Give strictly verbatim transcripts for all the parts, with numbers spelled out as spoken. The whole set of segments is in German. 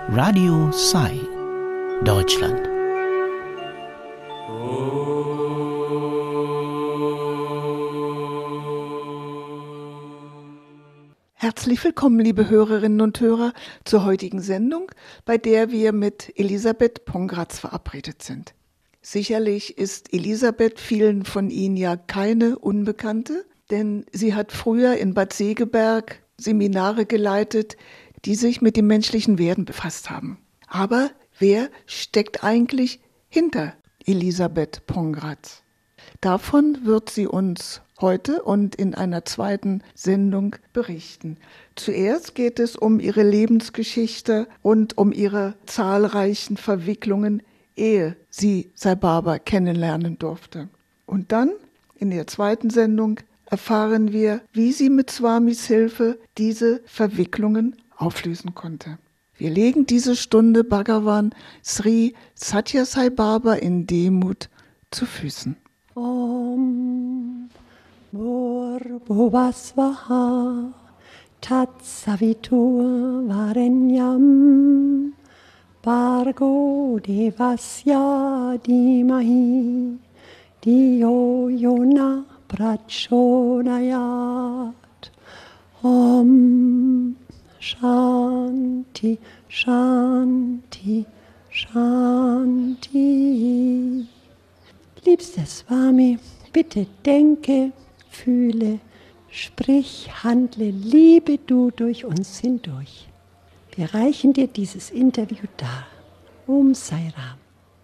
Radio Sai, Deutschland. Herzlich willkommen, liebe Hörerinnen und Hörer, zur heutigen Sendung, bei der wir mit Elisabeth Pongratz verabredet sind. Sicherlich ist Elisabeth vielen von Ihnen ja keine Unbekannte, denn sie hat früher in Bad Segeberg Seminare geleitet, die sich mit dem menschlichen Werden befasst haben. Aber wer steckt eigentlich hinter Elisabeth Pongratz? Davon wird sie uns heute und in einer zweiten Sendung berichten. Zuerst geht es um ihre Lebensgeschichte und um ihre zahlreichen Verwicklungen, ehe sie Sai Baba kennenlernen durfte. Und dann, in der zweiten Sendung, erfahren wir, wie sie mit Swamis Hilfe diese Verwicklungen auflösen konnte. Wir legen diese Stunde Bhagavan Sri Sathya Sai Baba in Demut zu Füßen. Om Bhurvasvaha Tatsavitur Varenyam Bhargo Devasya Dhimahi Dhiyo Yona Prachodayat. Om Shanti, Shanti, Shanti. Liebster Swami, bitte denke, fühle, sprich, handle, liebe du durch uns hindurch. Wir reichen dir dieses Interview dar. Om Sai Ram.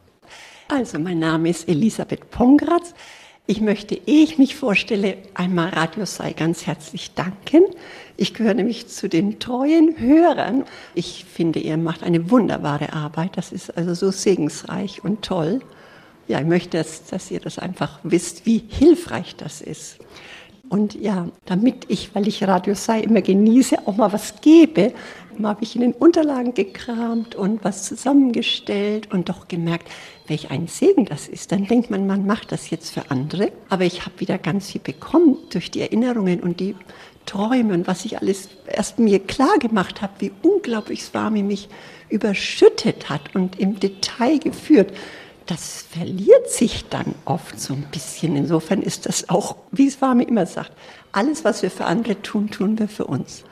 Also, mein Name ist Elisabeth Pongratz. Ich möchte, ehe ich mich vorstelle, einmal Radio Sai ganz herzlich danken. Ich gehöre nämlich zu den treuen Hörern. Ich finde, ihr macht eine wunderbare Arbeit. Das ist also so segensreich und toll. Ja, ich möchte, dass, dass ihr das einfach wisst, wie hilfreich das ist. Und ja, damit ich, weil ich Radio Sai immer genieße, auch mal was gebe, habe ich in den Unterlagen gekramt und was zusammengestellt und doch gemerkt, welch ein Segen das ist. Dann denkt man, man macht das jetzt für andere. Aber ich habe wieder ganz viel bekommen durch die Erinnerungen und die Träume und was ich alles erst mir klar gemacht habe, wie unglaublich Swami mich überschüttet hat und im Detail geführt. Das verliert sich dann oft so ein bisschen. Insofern ist das auch, wie Swami immer sagt, alles, was wir für andere tun, tun wir für uns.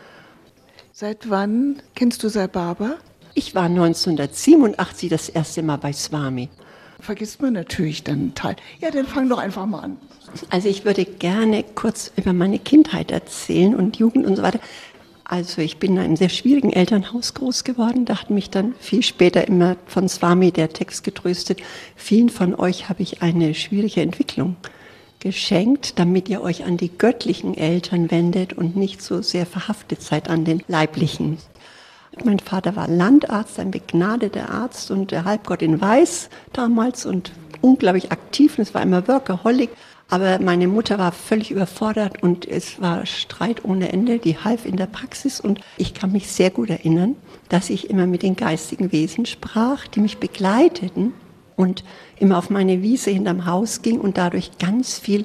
Seit wann kennst du Sai Baba? Ich war neunzehnhundertsiebenundachtzig das erste Mal bei Swami. Vergisst man natürlich dann einen Teil. Ja, dann fang doch einfach mal an. Also ich würde gerne kurz über meine Kindheit erzählen und Jugend und so weiter. Also ich bin in einem sehr schwierigen Elternhaus groß geworden. Da hat mich dann viel später immer von Swami der Text getröstet. Vielen von euch habe ich eine schwierige Entwicklung geschenkt, damit ihr euch an die göttlichen Eltern wendet und nicht so sehr verhaftet seid an den leiblichen. Mein Vater war Landarzt, ein begnadeter Arzt und der Halbgott in Weiß damals und unglaublich aktiv. Und es war immer Workaholic. Aber meine Mutter war völlig überfordert und es war Streit ohne Ende. Die half in der Praxis und ich kann mich sehr gut erinnern, dass ich immer mit den geistigen Wesen sprach, die mich begleiteten und immer auf meine Wiese hinterm Haus ging und dadurch ganz viel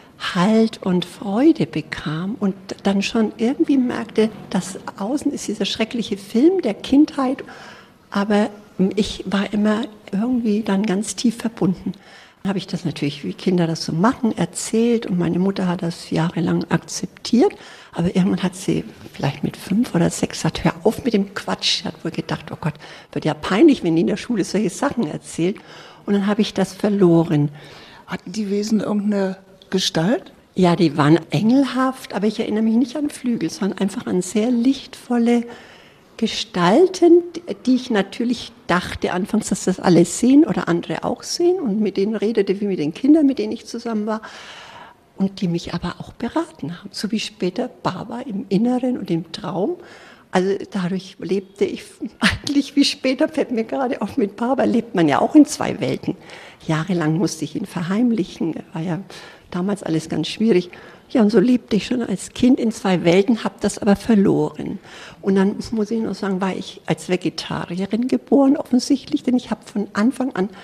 Halt und Freude bekam und dann schon irgendwie merkte, dass außen ist dieser schreckliche Film der Kindheit, aber ich war immer irgendwie dann ganz tief verbunden. Dann habe ich das natürlich, wie Kinder das so machen, erzählt und meine Mutter hat das jahrelang akzeptiert, aber irgendwann hat sie vielleicht mit fünf oder sechs gesagt, hör auf mit dem Quatsch. Sie hat wohl gedacht, oh Gott, wird ja peinlich, wenn die in der Schule solche Sachen erzählt. Und dann habe ich das verloren. Hatten die Wesen irgendeine Gestalt? Ja, die waren engelhaft, aber ich erinnere mich nicht an Flügel, sondern einfach an sehr lichtvolle Gestalten, die ich natürlich dachte anfangs, dass das alle sehen oder andere auch sehen und mit denen redete wie mit den Kindern, mit denen ich zusammen war und die mich aber auch beraten haben, so wie später Baba im Inneren und im Traum. Also dadurch lebte ich eigentlich wie später, fällt mir gerade auf, mit Baba lebt man ja auch in zwei Welten. Jahrelang musste ich ihn verheimlichen, war ja damals alles ganz schwierig. Ja, und so lebte ich schon als Kind in zwei Welten, habe das aber verloren. Und dann, muss ich noch sagen, war ich als Vegetarierin geboren offensichtlich, denn ich habe von Anfang an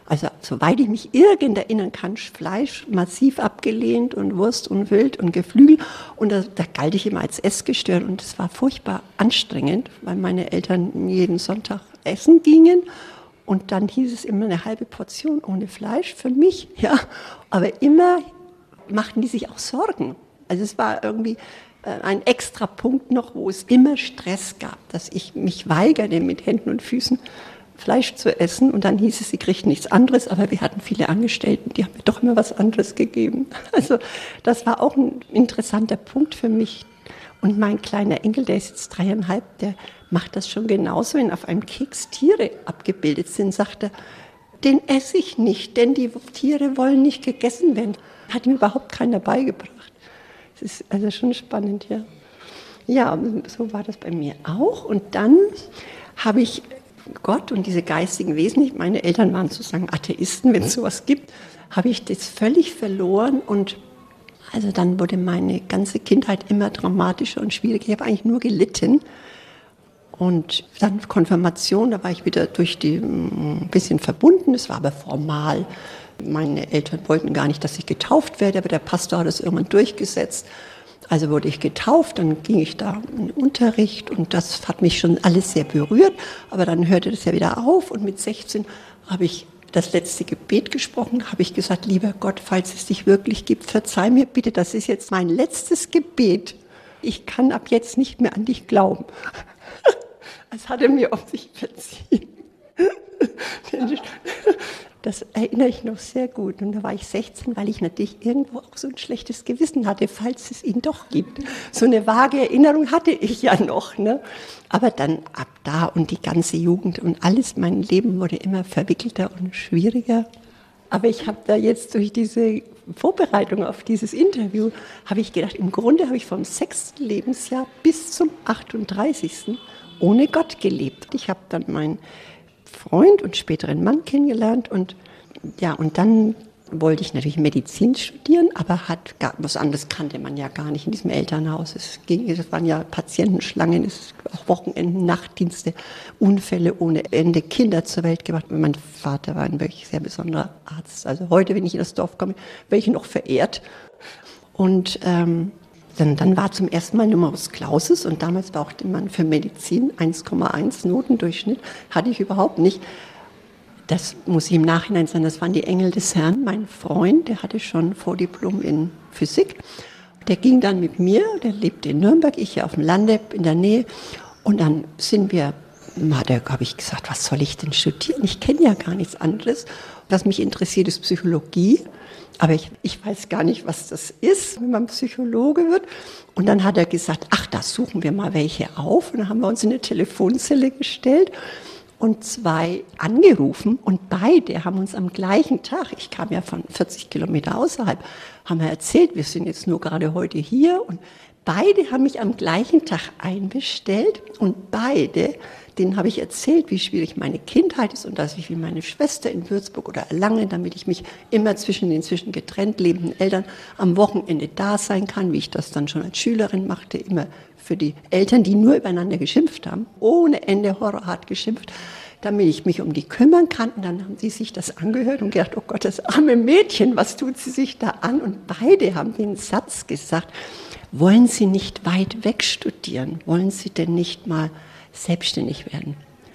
Also soweit ich mich irgend erinnern kann, Fleisch massiv abgelehnt und Wurst und Wild und Geflügel. Und da, da galt ich immer als essgestört und es war furchtbar anstrengend, weil meine Eltern jeden Sonntag essen gingen. Und dann hieß es immer eine halbe Portion ohne Fleisch für mich. Ja, aber immer machten die sich auch Sorgen. Also es war irgendwie ein extra Punkt noch, wo es immer Stress gab, dass ich mich weigerte, mit Händen und Füßen Fleisch zu essen. Und dann hieß es, sie kriegten nichts anderes, aber wir hatten viele Angestellten, die haben mir doch immer was anderes gegeben. Also das war auch ein interessanter Punkt für mich. Und mein kleiner Enkel, der ist jetzt dreieinhalb, der macht das schon genauso, wenn auf einem Keks Tiere abgebildet sind, sagt er, den esse ich nicht, denn die Tiere wollen nicht gegessen werden. Hat ihm überhaupt keiner beigebracht. Das ist also schon spannend, ja. Ja, so war das bei mir auch. Und dann habe ich Gott und diese geistigen Wesen, meine Eltern waren sozusagen Atheisten, wenn es sowas gibt, habe ich das völlig verloren und also dann wurde meine ganze Kindheit immer dramatischer und schwieriger. Ich habe eigentlich nur gelitten. Und dann Konfirmation, da war ich wieder durch die ein bisschen verbunden, es war aber formal. Meine Eltern wollten gar nicht, dass ich getauft werde, aber der Pastor hat es irgendwann durchgesetzt. Also wurde ich getauft, dann ging ich da in den Unterricht und das hat mich schon alles sehr berührt. Aber dann hörte das ja wieder auf und mit sechzehn habe ich das letzte Gebet gesprochen, habe ich gesagt, lieber Gott, falls es dich wirklich gibt, verzeih mir bitte, das ist jetzt mein letztes Gebet. Ich kann ab jetzt nicht mehr an dich glauben. Das hat er mir auf sich verziehen. Das erinnere ich noch sehr gut. Und da war ich sechzehn, weil ich natürlich irgendwo auch so ein schlechtes Gewissen hatte, falls es ihn doch gibt. So eine vage Erinnerung hatte ich ja noch. Ne? Aber dann ab da und die ganze Jugend und alles, mein Leben wurde immer verwickelter und schwieriger. Aber ich habe da jetzt durch diese Vorbereitung auf dieses Interview, habe ich gedacht, im Grunde habe ich vom sechsten Lebensjahr bis zum achtunddreißigsten ohne Gott gelebt. Ich habe dann meinen Freund und späteren Mann kennengelernt und ja, und dann wollte ich natürlich Medizin studieren, aber hat gar, was anderes kannte man ja gar nicht in diesem Elternhaus. Es ging, es waren ja Patientenschlangen, es auch Wochenenden, Nachtdienste, Unfälle ohne Ende, Kinder zur Welt gebracht. Mein Vater war ein wirklich sehr besonderer Arzt. Also heute, wenn ich in das Dorf komme, werde ich noch verehrt. Und ähm, Dann, dann war zum ersten Mal Numerus Clausus und damals brauchte man für Medizin eins Komma eins Notendurchschnitt, hatte ich überhaupt nicht. Das muss ich im Nachhinein sagen, das waren die Engel des Herrn. Mein Freund, der hatte schon Vordiplom in Physik, der ging dann mit mir, der lebte in Nürnberg, ich hier auf dem Lande in der Nähe und dann sind wir, da habe ich gesagt, was soll ich denn studieren? Ich kenne ja gar nichts anderes. Was mich interessiert, ist Psychologie. Aber ich, ich weiß gar nicht, was das ist, wenn man Psychologe wird. Und dann hat er gesagt, ach, da suchen wir mal welche auf. Und dann haben wir uns in eine Telefonzelle gestellt und zwei angerufen. Und beide haben uns am gleichen Tag, ich kam ja von vierzig Kilometer außerhalb, haben wir erzählt, wir sind jetzt nur gerade heute hier. Und beide haben mich am gleichen Tag einbestellt. Und beide, denen habe ich erzählt, wie schwierig meine Kindheit ist und dass ich wie meine Schwester in Würzburg oder Erlangen, damit ich mich immer zwischen den inzwischen getrennt lebenden Eltern am Wochenende da sein kann, wie ich das dann schon als Schülerin machte, immer für die Eltern, die nur übereinander geschimpft haben, ohne Ende horrorhart geschimpft, damit ich mich um die kümmern kann. Und dann haben sie sich das angehört und gedacht, oh Gott, das arme Mädchen, was tut sie sich da an? Und beide haben den Satz gesagt, wollen Sie nicht weit weg studieren? Wollen Sie denn nicht mal selbstständig werden?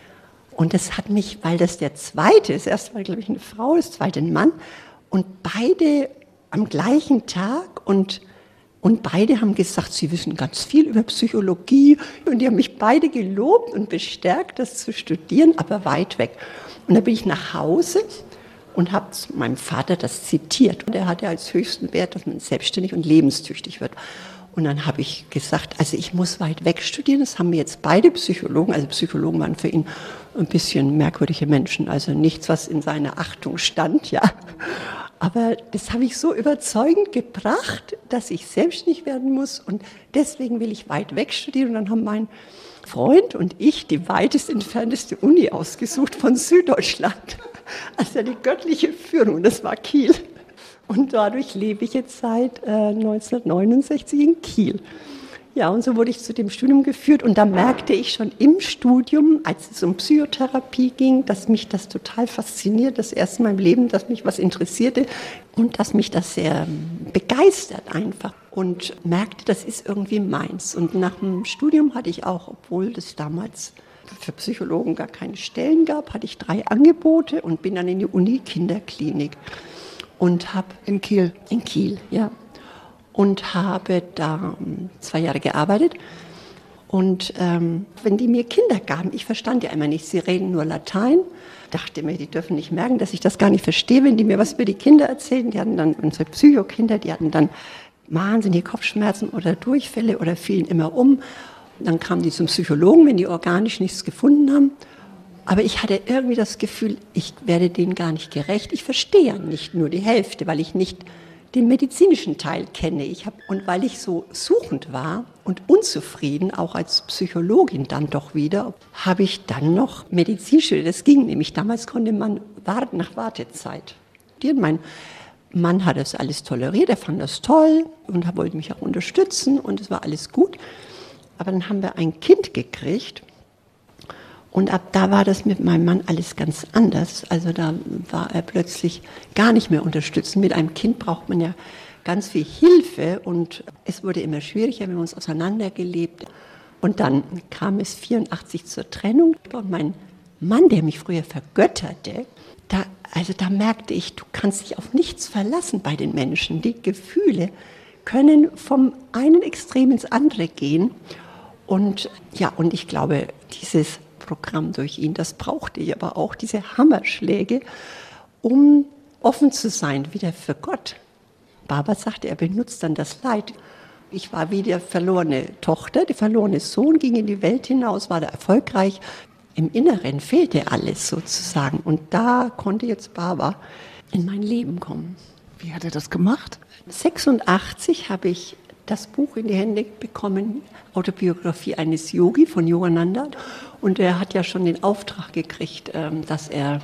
Und das hat mich, weil das der zweite ist, erst war, glaube ich, eine Frau, das zweite ein Mann, und beide am gleichen Tag und, und beide haben gesagt, sie wissen ganz viel über Psychologie und die haben mich beide gelobt und bestärkt, das zu studieren, aber weit weg. Und dann bin ich nach Hause und habe meinem Vater das zitiert und er hatte als höchsten Wert, dass man selbstständig und lebenstüchtig wird. Und dann habe ich gesagt, also ich muss weit weg studieren. Das haben mir jetzt beide Psychologen, also Psychologen waren für ihn ein bisschen merkwürdige Menschen, also nichts, was in seiner Achtung stand, ja. Aber das habe ich so überzeugend gebracht, dass ich selbstständig werden muss und deswegen will ich weit weg studieren. Und dann haben mein Freund und ich die weitest entfernteste Uni ausgesucht von Süddeutschland. Also die göttliche Führung, das war Kiel. Und dadurch lebe ich jetzt seit äh, neunzehnhundertneunundsechzig in Kiel. Ja, und so wurde ich zu dem Studium geführt und da merkte ich schon im Studium, als es um Psychotherapie ging, dass mich das total fasziniert, das erste Mal im Leben, dass mich was interessierte und dass mich das sehr begeistert einfach und merkte, das ist irgendwie meins. Und nach dem Studium hatte ich auch, obwohl das damals für Psychologen gar keine Stellen gab, hatte ich drei Angebote und bin dann in die Uni-Kinderklinik und habe In Kiel. in Kiel, ja. Und habe da zwei Jahre gearbeitet. Und ähm, wenn die mir Kinder gaben, ich verstand ja immer nicht, sie reden nur Latein, dachte mir, die dürfen nicht merken, dass ich das gar nicht verstehe, wenn die mir was über die Kinder erzählen. Die hatten dann, unsere Psychokinder, die hatten dann wahnsinnige Kopfschmerzen oder Durchfälle oder fielen immer um. Dann kamen die zum Psychologen, wenn die organisch nichts gefunden haben. Aber ich hatte irgendwie das Gefühl, ich werde denen gar nicht gerecht. Ich verstehe ja nicht nur die Hälfte, weil ich nicht den medizinischen Teil kenne. Ich hab, und weil ich so suchend war und unzufrieden, auch als Psychologin dann doch wieder, habe ich dann noch Medizin studiert. Das ging nämlich. Damals konnte man warten nach Wartezeit. Und mein Mann hat das alles toleriert, er fand das toll und er wollte mich auch unterstützen und es war alles gut. Aber dann haben wir ein Kind gekriegt. Und ab da war das mit meinem Mann alles ganz anders. Also da war er plötzlich gar nicht mehr unterstützend. Mit einem Kind braucht man ja ganz viel Hilfe und es wurde immer schwieriger, wir haben uns auseinandergelebt. Und dann kam es vierundachtzig zur Trennung und mein Mann, der mich früher vergötterte, da, also da merkte ich, du kannst dich auf nichts verlassen bei den Menschen. Die Gefühle können vom einen Extrem ins andere gehen. Und ja, und ich glaube, dieses Programm durch ihn, das brauchte ich aber auch, diese Hammerschläge, um offen zu sein, wieder für Gott. Baba sagte, er benutzt dann das Leid. Ich war wie die verlorene Tochter, der verlorene Sohn, ging in die Welt hinaus, war da erfolgreich. Im Inneren fehlte alles sozusagen. Und da konnte jetzt Baba in mein Leben kommen. Wie hat er das gemacht? sechsundachtzig habe ich das Buch in die Hände bekommen, Autobiografie eines Yogi von Yogananda. Und er hat ja schon den Auftrag gekriegt, dass er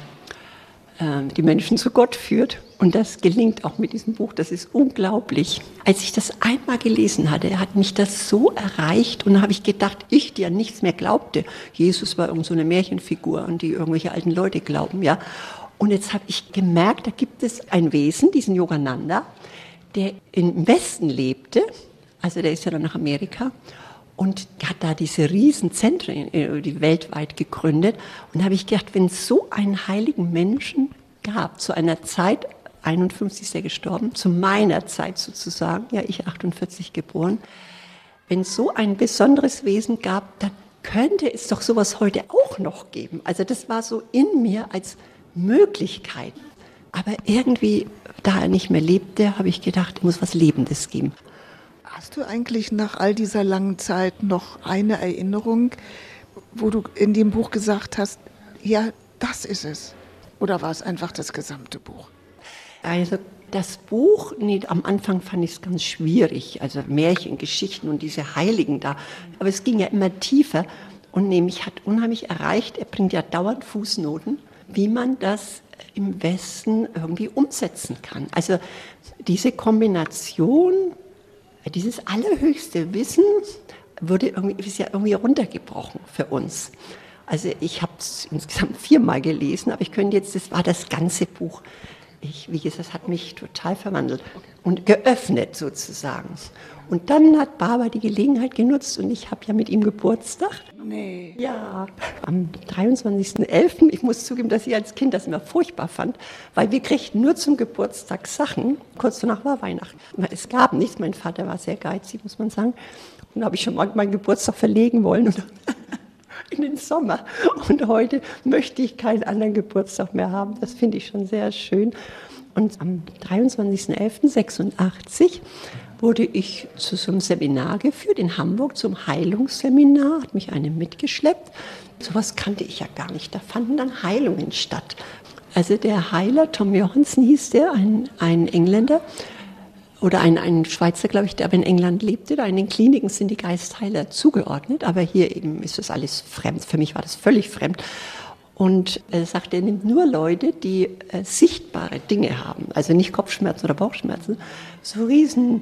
die Menschen zu Gott führt. Und das gelingt auch mit diesem Buch, das ist unglaublich. Als ich das einmal gelesen hatte, hat mich das so erreicht und da habe ich gedacht, ich, die an nichts mehr glaubte, Jesus war irgend so eine Märchenfigur, an die irgendwelche alten Leute glauben, ja. Und jetzt habe ich gemerkt, da gibt es ein Wesen, diesen Yogananda, der im Westen lebte, also der ist ja dann nach Amerika und hat da diese Riesenzentren die weltweit gegründet. Und da habe ich gedacht, wenn es so einen heiligen Menschen gab, zu einer Zeit, einundfünfzig ist er gestorben, zu meiner Zeit sozusagen, ja ich achtundvierzig geboren, wenn es so ein besonderes Wesen gab, dann könnte es doch sowas heute auch noch geben. Also das war so in mir als Möglichkeit. Aber irgendwie, da er nicht mehr lebte, habe ich gedacht, es muss was Lebendes geben. Hast du eigentlich nach all dieser langen Zeit noch eine Erinnerung, wo du in dem Buch gesagt hast, ja, das ist es? Oder war es einfach das gesamte Buch? Also das Buch, nee, am Anfang fand ich es ganz schwierig, also Märchen, Geschichten und diese Heiligen da. Aber es ging ja immer tiefer und nämlich hat unheimlich erreicht, er bringt ja dauernd Fußnoten, wie man das im Westen irgendwie umsetzen kann. Also diese Kombination, dieses allerhöchste Wissen wurde irgendwie, ist ja irgendwie runtergebrochen für uns. Also ich habe es insgesamt viermal gelesen, aber ich könnte jetzt, das war das ganze Buch. Ich, wie gesagt, das hat mich total verwandelt und geöffnet sozusagen. Und dann hat Baba die Gelegenheit genutzt und ich habe ja mit ihm Geburtstag. Nee. Ja, am dreiundzwanzigsten elften Ich muss zugeben, dass ich als Kind das immer furchtbar fand, weil wir kriegten nur zum Geburtstag Sachen. Kurz danach war Weihnachten. Es gab nichts. Mein Vater war sehr geizig, muss man sagen. Und da habe ich schon mal meinen Geburtstag verlegen wollen. Und in den Sommer. Und heute möchte ich keinen anderen Geburtstag mehr haben. Das finde ich schon sehr schön. Und am dreiundzwanzigsten elften sechsundachtzig wurde ich zu so einem Seminar geführt in Hamburg, zum Heilungsseminar, hat mich eine mitgeschleppt. Sowas kannte ich ja gar nicht, da fanden dann Heilungen statt. Also der Heiler, Tom Johansen hieß der, ein, ein Engländer, oder ein, ein Schweizer, glaube ich, der aber in England lebte. Da in den Kliniken sind die Geistheiler zugeordnet, aber hier eben ist das alles fremd. Für mich war das völlig fremd. Und er sagt, er nimmt nur Leute, die äh, sichtbare Dinge haben, also nicht Kopfschmerzen oder Bauchschmerzen, so riesen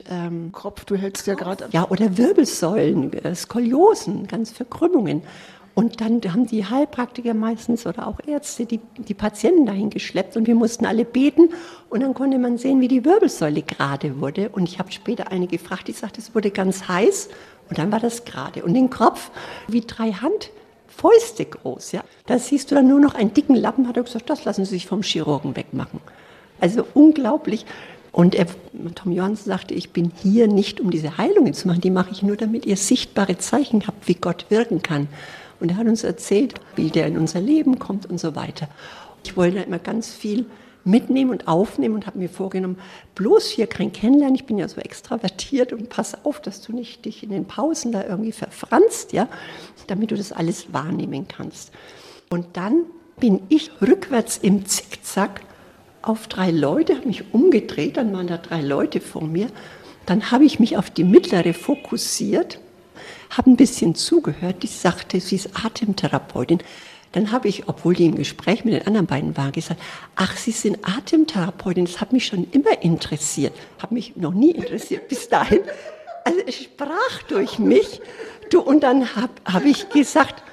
ähm, Kopf, du hältst ja gerade... ja, oder Wirbelsäulen, äh, Skoliosen, ganz Verkrümmungen. Und dann haben die Heilpraktiker meistens oder auch Ärzte die, die Patienten dahin geschleppt und wir mussten alle beten und dann konnte man sehen, wie die Wirbelsäule gerade wurde. Und ich habe später eine gefragt, die sagte, es wurde ganz heiß und dann war das gerade. Und den Kopf wie drei Handfäuste groß. Ja. Da siehst du dann nur noch einen dicken Lappen, hat er gesagt, das lassen Sie sich vom Chirurgen wegmachen. Also unglaublich. Und er, Tom Johansen sagte, ich bin hier nicht, um diese Heilungen zu machen, die mache ich nur, damit ihr sichtbare Zeichen habt, wie Gott wirken kann. Und er hat uns erzählt, wie der in unser Leben kommt und so weiter. Ich wollte immer ganz viel mitnehmen und aufnehmen und habe mir vorgenommen, bloß hier kein Kennenlernen, ich bin ja so extravertiert und pass auf, dass du nicht dich in den Pausen da irgendwie verfranst, ja, damit du das alles wahrnehmen kannst. Und dann bin ich rückwärts im Zickzack auf drei Leute, habe mich umgedreht, dann waren da drei Leute vor mir, dann habe ich mich auf die mittlere fokussiert, habe ein bisschen zugehört, die sagte, sie ist Atemtherapeutin. Dann habe ich, obwohl die im Gespräch mit den anderen beiden war, gesagt, ach, Sie sind Atemtherapeutin, das hat mich schon immer interessiert. Hat mich noch nie interessiert bis dahin. Also es sprach durch mich. Du, und dann habe hab ich gesagt,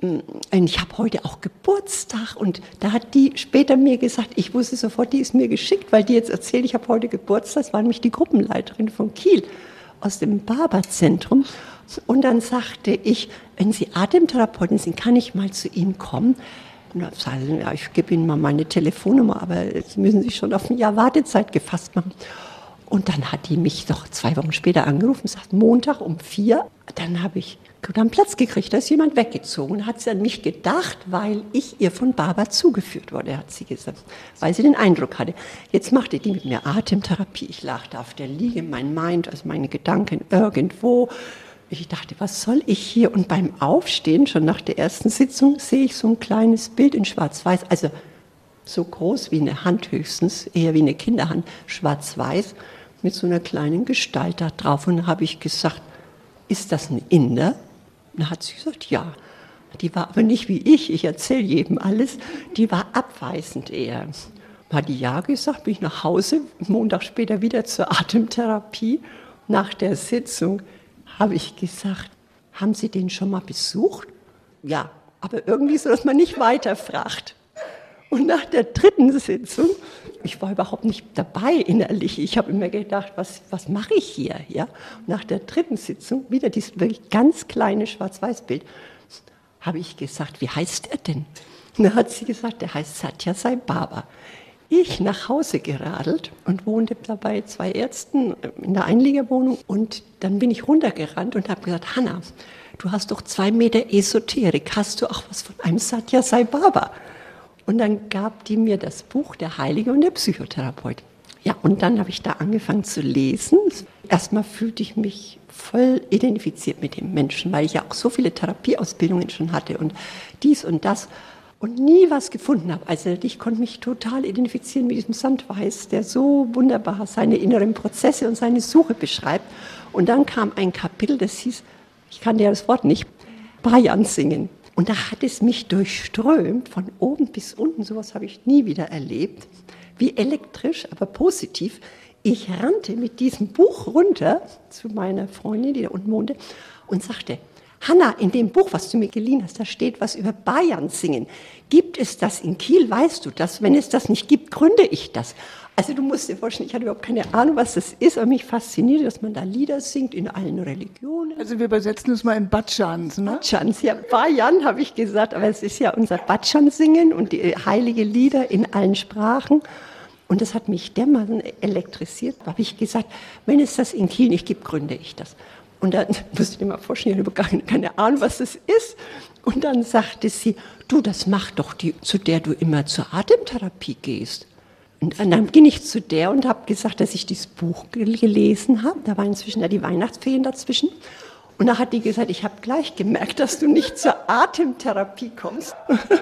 ich habe heute auch Geburtstag. Und da hat die später mir gesagt, ich wusste sofort, die ist mir geschickt, weil die jetzt erzählt, ich habe heute Geburtstag. Das war nämlich die Gruppenleiterin von Kiel aus dem Barber-Zentrum. Und dann sagte ich, wenn Sie Atemtherapeutin sind, kann ich mal zu Ihnen kommen? Und dann sagte sie, ja, ich gebe Ihnen mal meine Telefonnummer, aber jetzt müssen Sie schon auf ein Jahr Wartezeit gefasst machen. Und dann hat die mich doch zwei Wochen später angerufen und sagt, Montag um vier, dann habe ich dann Platz gekriegt, da ist jemand weggezogen. Hat sie an mich gedacht, weil ich ihr von Barber zugeführt wurde, hat sie gesagt, weil sie den Eindruck hatte. Jetzt machte die mit mir Atemtherapie. Ich lag da auf der Liege, mein Mind, also meine Gedanken irgendwo. Ich dachte, was soll ich hier? Und beim Aufstehen, schon nach der ersten Sitzung, sehe ich so ein kleines Bild in Schwarz-Weiß, also so groß wie eine Hand höchstens, eher wie eine Kinderhand, Schwarz-Weiß, mit so einer kleinen Gestalt da drauf. Und da habe ich gesagt, ist das ein Inder? Und da hat sie gesagt, ja. Die war aber nicht wie ich, ich erzähle jedem alles, die war abweisend eher. Hat die ja gesagt, bin ich nach Hause, Montag später wieder zur Atemtherapie. Nach der Sitzung habe ich gesagt, haben Sie den schon mal besucht? Ja, aber irgendwie so, dass man nicht weiterfragt. Und nach der dritten Sitzung, ich war überhaupt nicht dabei innerlich, ich habe immer gedacht, was, was mache ich hier? Ja? Nach der dritten Sitzung, wieder dieses wirklich ganz kleine Schwarz-Weiß-Bild, habe ich gesagt, wie heißt er denn? Und dann hat sie gesagt, der heißt Satya Sai Baba. Ich nach Hause geradelt und wohnte dabei zwei Ärzten in der Einliegerwohnung. Und dann bin ich runtergerannt und habe gesagt, Hanna, du hast doch zwei Meter Esoterik, hast du auch was von einem Satya Sai Baba? Und dann gab die mir das Buch Der Heilige und der Psychotherapeut. Ja, und dann habe ich da angefangen zu lesen. Erstmal fühlte ich mich voll identifiziert mit dem Menschen, weil ich ja auch so viele Therapieausbildungen schon hatte und dies und das. Und nie was gefunden habe. Also ich konnte mich total identifizieren mit diesem Sandweiß, der so wunderbar seine inneren Prozesse und seine Suche beschreibt. Und dann kam ein Kapitel, das hieß, ich kannte ja das Wort nicht, Bajan singen. Und da hat es mich durchströmt, von oben bis unten, sowas habe ich nie wieder erlebt, wie elektrisch, aber positiv. Ich rannte mit diesem Buch runter zu meiner Freundin, die da unten wohnte, und sagte, Hanna, in dem Buch, was du mir geliehen hast, da steht was über Bajan singen. Gibt es das in Kiel? Weißt du das? Wenn es das nicht gibt, gründe ich das. Also du musst dir vorstellen, ich hatte überhaupt keine Ahnung, was das ist, aber mich fasziniert, dass man da Lieder singt in allen Religionen. Also wir übersetzen es mal in Bhajans, ne? Bhajans, ja, Bajan habe ich gesagt, aber es ist ja unser Bhajan-Singen und die heilige Lieder in allen Sprachen. Und das hat mich dermaßen elektrisiert, da habe ich gesagt, wenn es das in Kiel nicht gibt, gründe ich das. Und dann musste ich dir mal vorstellen, ich habe gar keine Ahnung, was das ist. Und dann sagte sie, du, das macht doch die, zu der du immer zur Atemtherapie gehst. Und dann ging ich zu der und habe gesagt, dass ich dieses Buch gelesen habe. Da waren inzwischen ja die Weihnachtsferien dazwischen. Und da hat die gesagt, ich habe gleich gemerkt, dass du nicht zur Atemtherapie kommst.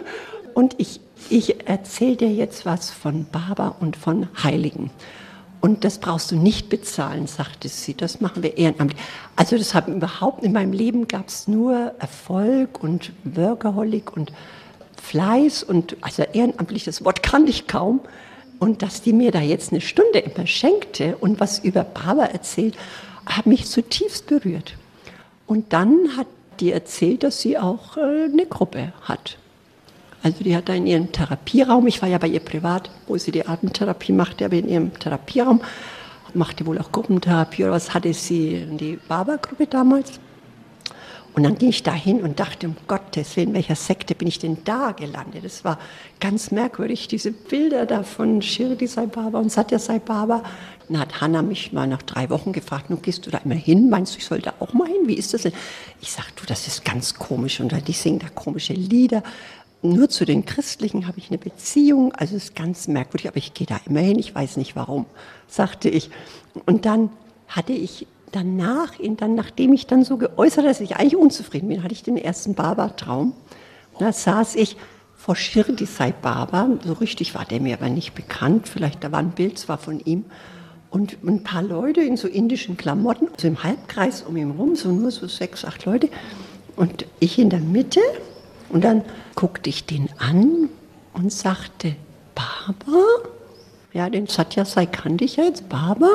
Und ich, ich erzähle dir jetzt was von Baba und von Heiligen. Und das brauchst du nicht bezahlen, sagte sie, das machen wir ehrenamtlich. Also das haben überhaupt, in meinem Leben gab es nur Erfolg und Workaholic und Fleiß und, also ehrenamtlich, das Wort kannte ich kaum. Und dass die mir da jetzt eine Stunde immer schenkte und was über Barbara erzählt, hat mich zutiefst berührt. Und dann hat die erzählt, dass sie auch äh, eine Gruppe hat. Also die hat da in ihrem Therapieraum, ich war ja bei ihr privat, wo sie die Atemtherapie machte, aber in ihrem Therapieraum, machte wohl auch Gruppentherapie oder was, hatte sie die Barbara-Gruppe damals. Und dann ging ich da hin und dachte, um Gottes Willen, in welcher Sekte bin ich denn da gelandet? Das war ganz merkwürdig, diese Bilder da von Shirdi Sai Baba und Satya Sai Baba. Dann hat Hanna mich mal nach drei Wochen gefragt, nun gehst du da immer hin? Meinst du, ich soll da auch mal hin? Wie ist das denn? Ich sag, du, das ist ganz komisch und die singen da komische Lieder. Nur zu den Christlichen habe ich eine Beziehung, also es ist ganz merkwürdig, aber ich gehe da immer hin, ich weiß nicht warum, sagte ich. Und dann hatte ich danach, dann, nachdem ich dann so geäußert habe, dass ich eigentlich unzufrieden bin, hatte ich den ersten Baba-Traum. Und da saß ich vor Shirdi Sai Baba, so richtig war der mir aber nicht bekannt, vielleicht da war ein Bild zwar von ihm, und ein paar Leute in so indischen Klamotten, so im Halbkreis um ihn rum, so nur so sechs, acht Leute, und ich in der Mitte. Und dann guckte ich den an und sagte, Baba? Ja, den Satya Sai kannte ich ja jetzt, Baba?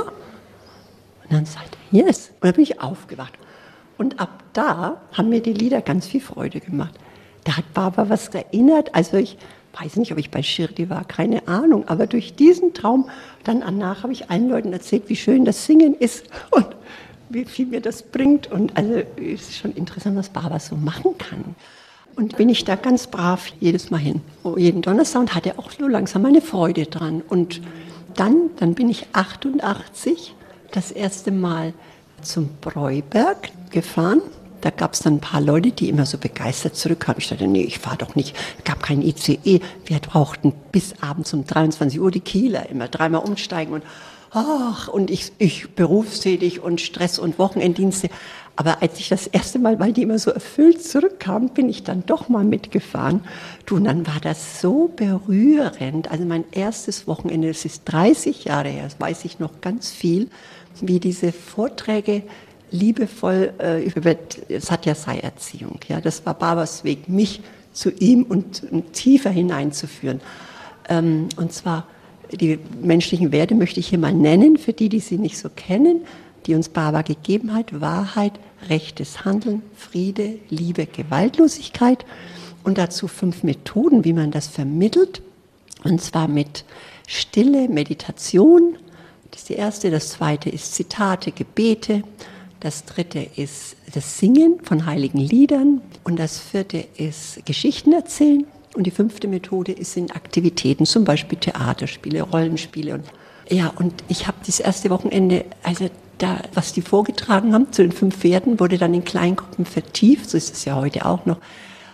Und dann sagte er, yes. Und dann bin ich aufgewacht. Und ab da haben mir die Lieder ganz viel Freude gemacht. Da hat Baba was erinnert. Also ich weiß nicht, ob ich bei Shirdi war, keine Ahnung. Aber durch diesen Traum, dann danach habe ich allen Leuten erzählt, wie schön das Singen ist und wie viel mir das bringt. Und also es ist schon interessant, was Baba so machen kann. Und bin ich da ganz brav jedes Mal hin, jeden Donnerstag, und hatte auch so langsam meine Freude dran. Und dann, dann bin ich achtundachtzig das erste Mal zum Breuberg gefahren. Da gab es dann ein paar Leute, die immer so begeistert zurückkamen. Ich dachte, nee, ich fahre doch nicht. Es gab kein I C E. Wir brauchten bis abends um dreiundzwanzig Uhr die Kieler, immer dreimal umsteigen. Und ach, und ich, ich berufstätig und Stress und Wochenenddienste. Aber als ich das erste Mal, weil die immer so erfüllt zurückkamen, bin ich dann doch mal mitgefahren. Du, und dann war das so berührend. Also mein erstes Wochenende, das ist dreißig Jahre her, das weiß ich noch ganz viel, wie diese Vorträge liebevoll äh, über Satya Sai Erziehung. Ja, das war Babas Weg, mich zu ihm und, und tiefer hineinzuführen. Ähm, und zwar die menschlichen Werte möchte ich hier mal nennen, für die, die sie nicht so kennen, die uns Baba gegeben hat: Wahrheit, rechtes Handeln, Friede, Liebe, Gewaltlosigkeit. Und dazu fünf Methoden, wie man das vermittelt. Und zwar mit Stille, Meditation. Das ist die erste. Das zweite ist Zitate, Gebete. Das dritte ist das Singen von heiligen Liedern. Und das vierte ist Geschichten erzählen. Und die fünfte Methode ist in Aktivitäten, zum Beispiel Theaterspiele, Rollenspiele. Und ja, und ich habe das erste Wochenende, also da, was die vorgetragen haben zu den fünf Pferden, wurde dann in Kleingruppen vertieft, so ist es ja heute auch noch.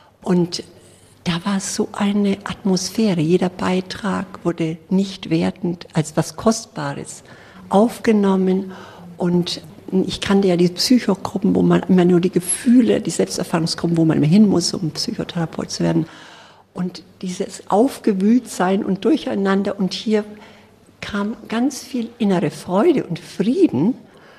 Und da war so eine Atmosphäre. Jeder Beitrag wurde nicht wertend als was Kostbares aufgenommen. Und ich kannte ja die Psychogruppen, wo man immer nur die Gefühle, die Selbsterfahrungsgruppen, wo man immer hin muss, um Psychotherapeut zu werden. Und dieses Aufgewühltsein und Durcheinander. Und hier kam ganz viel innere Freude und Frieden.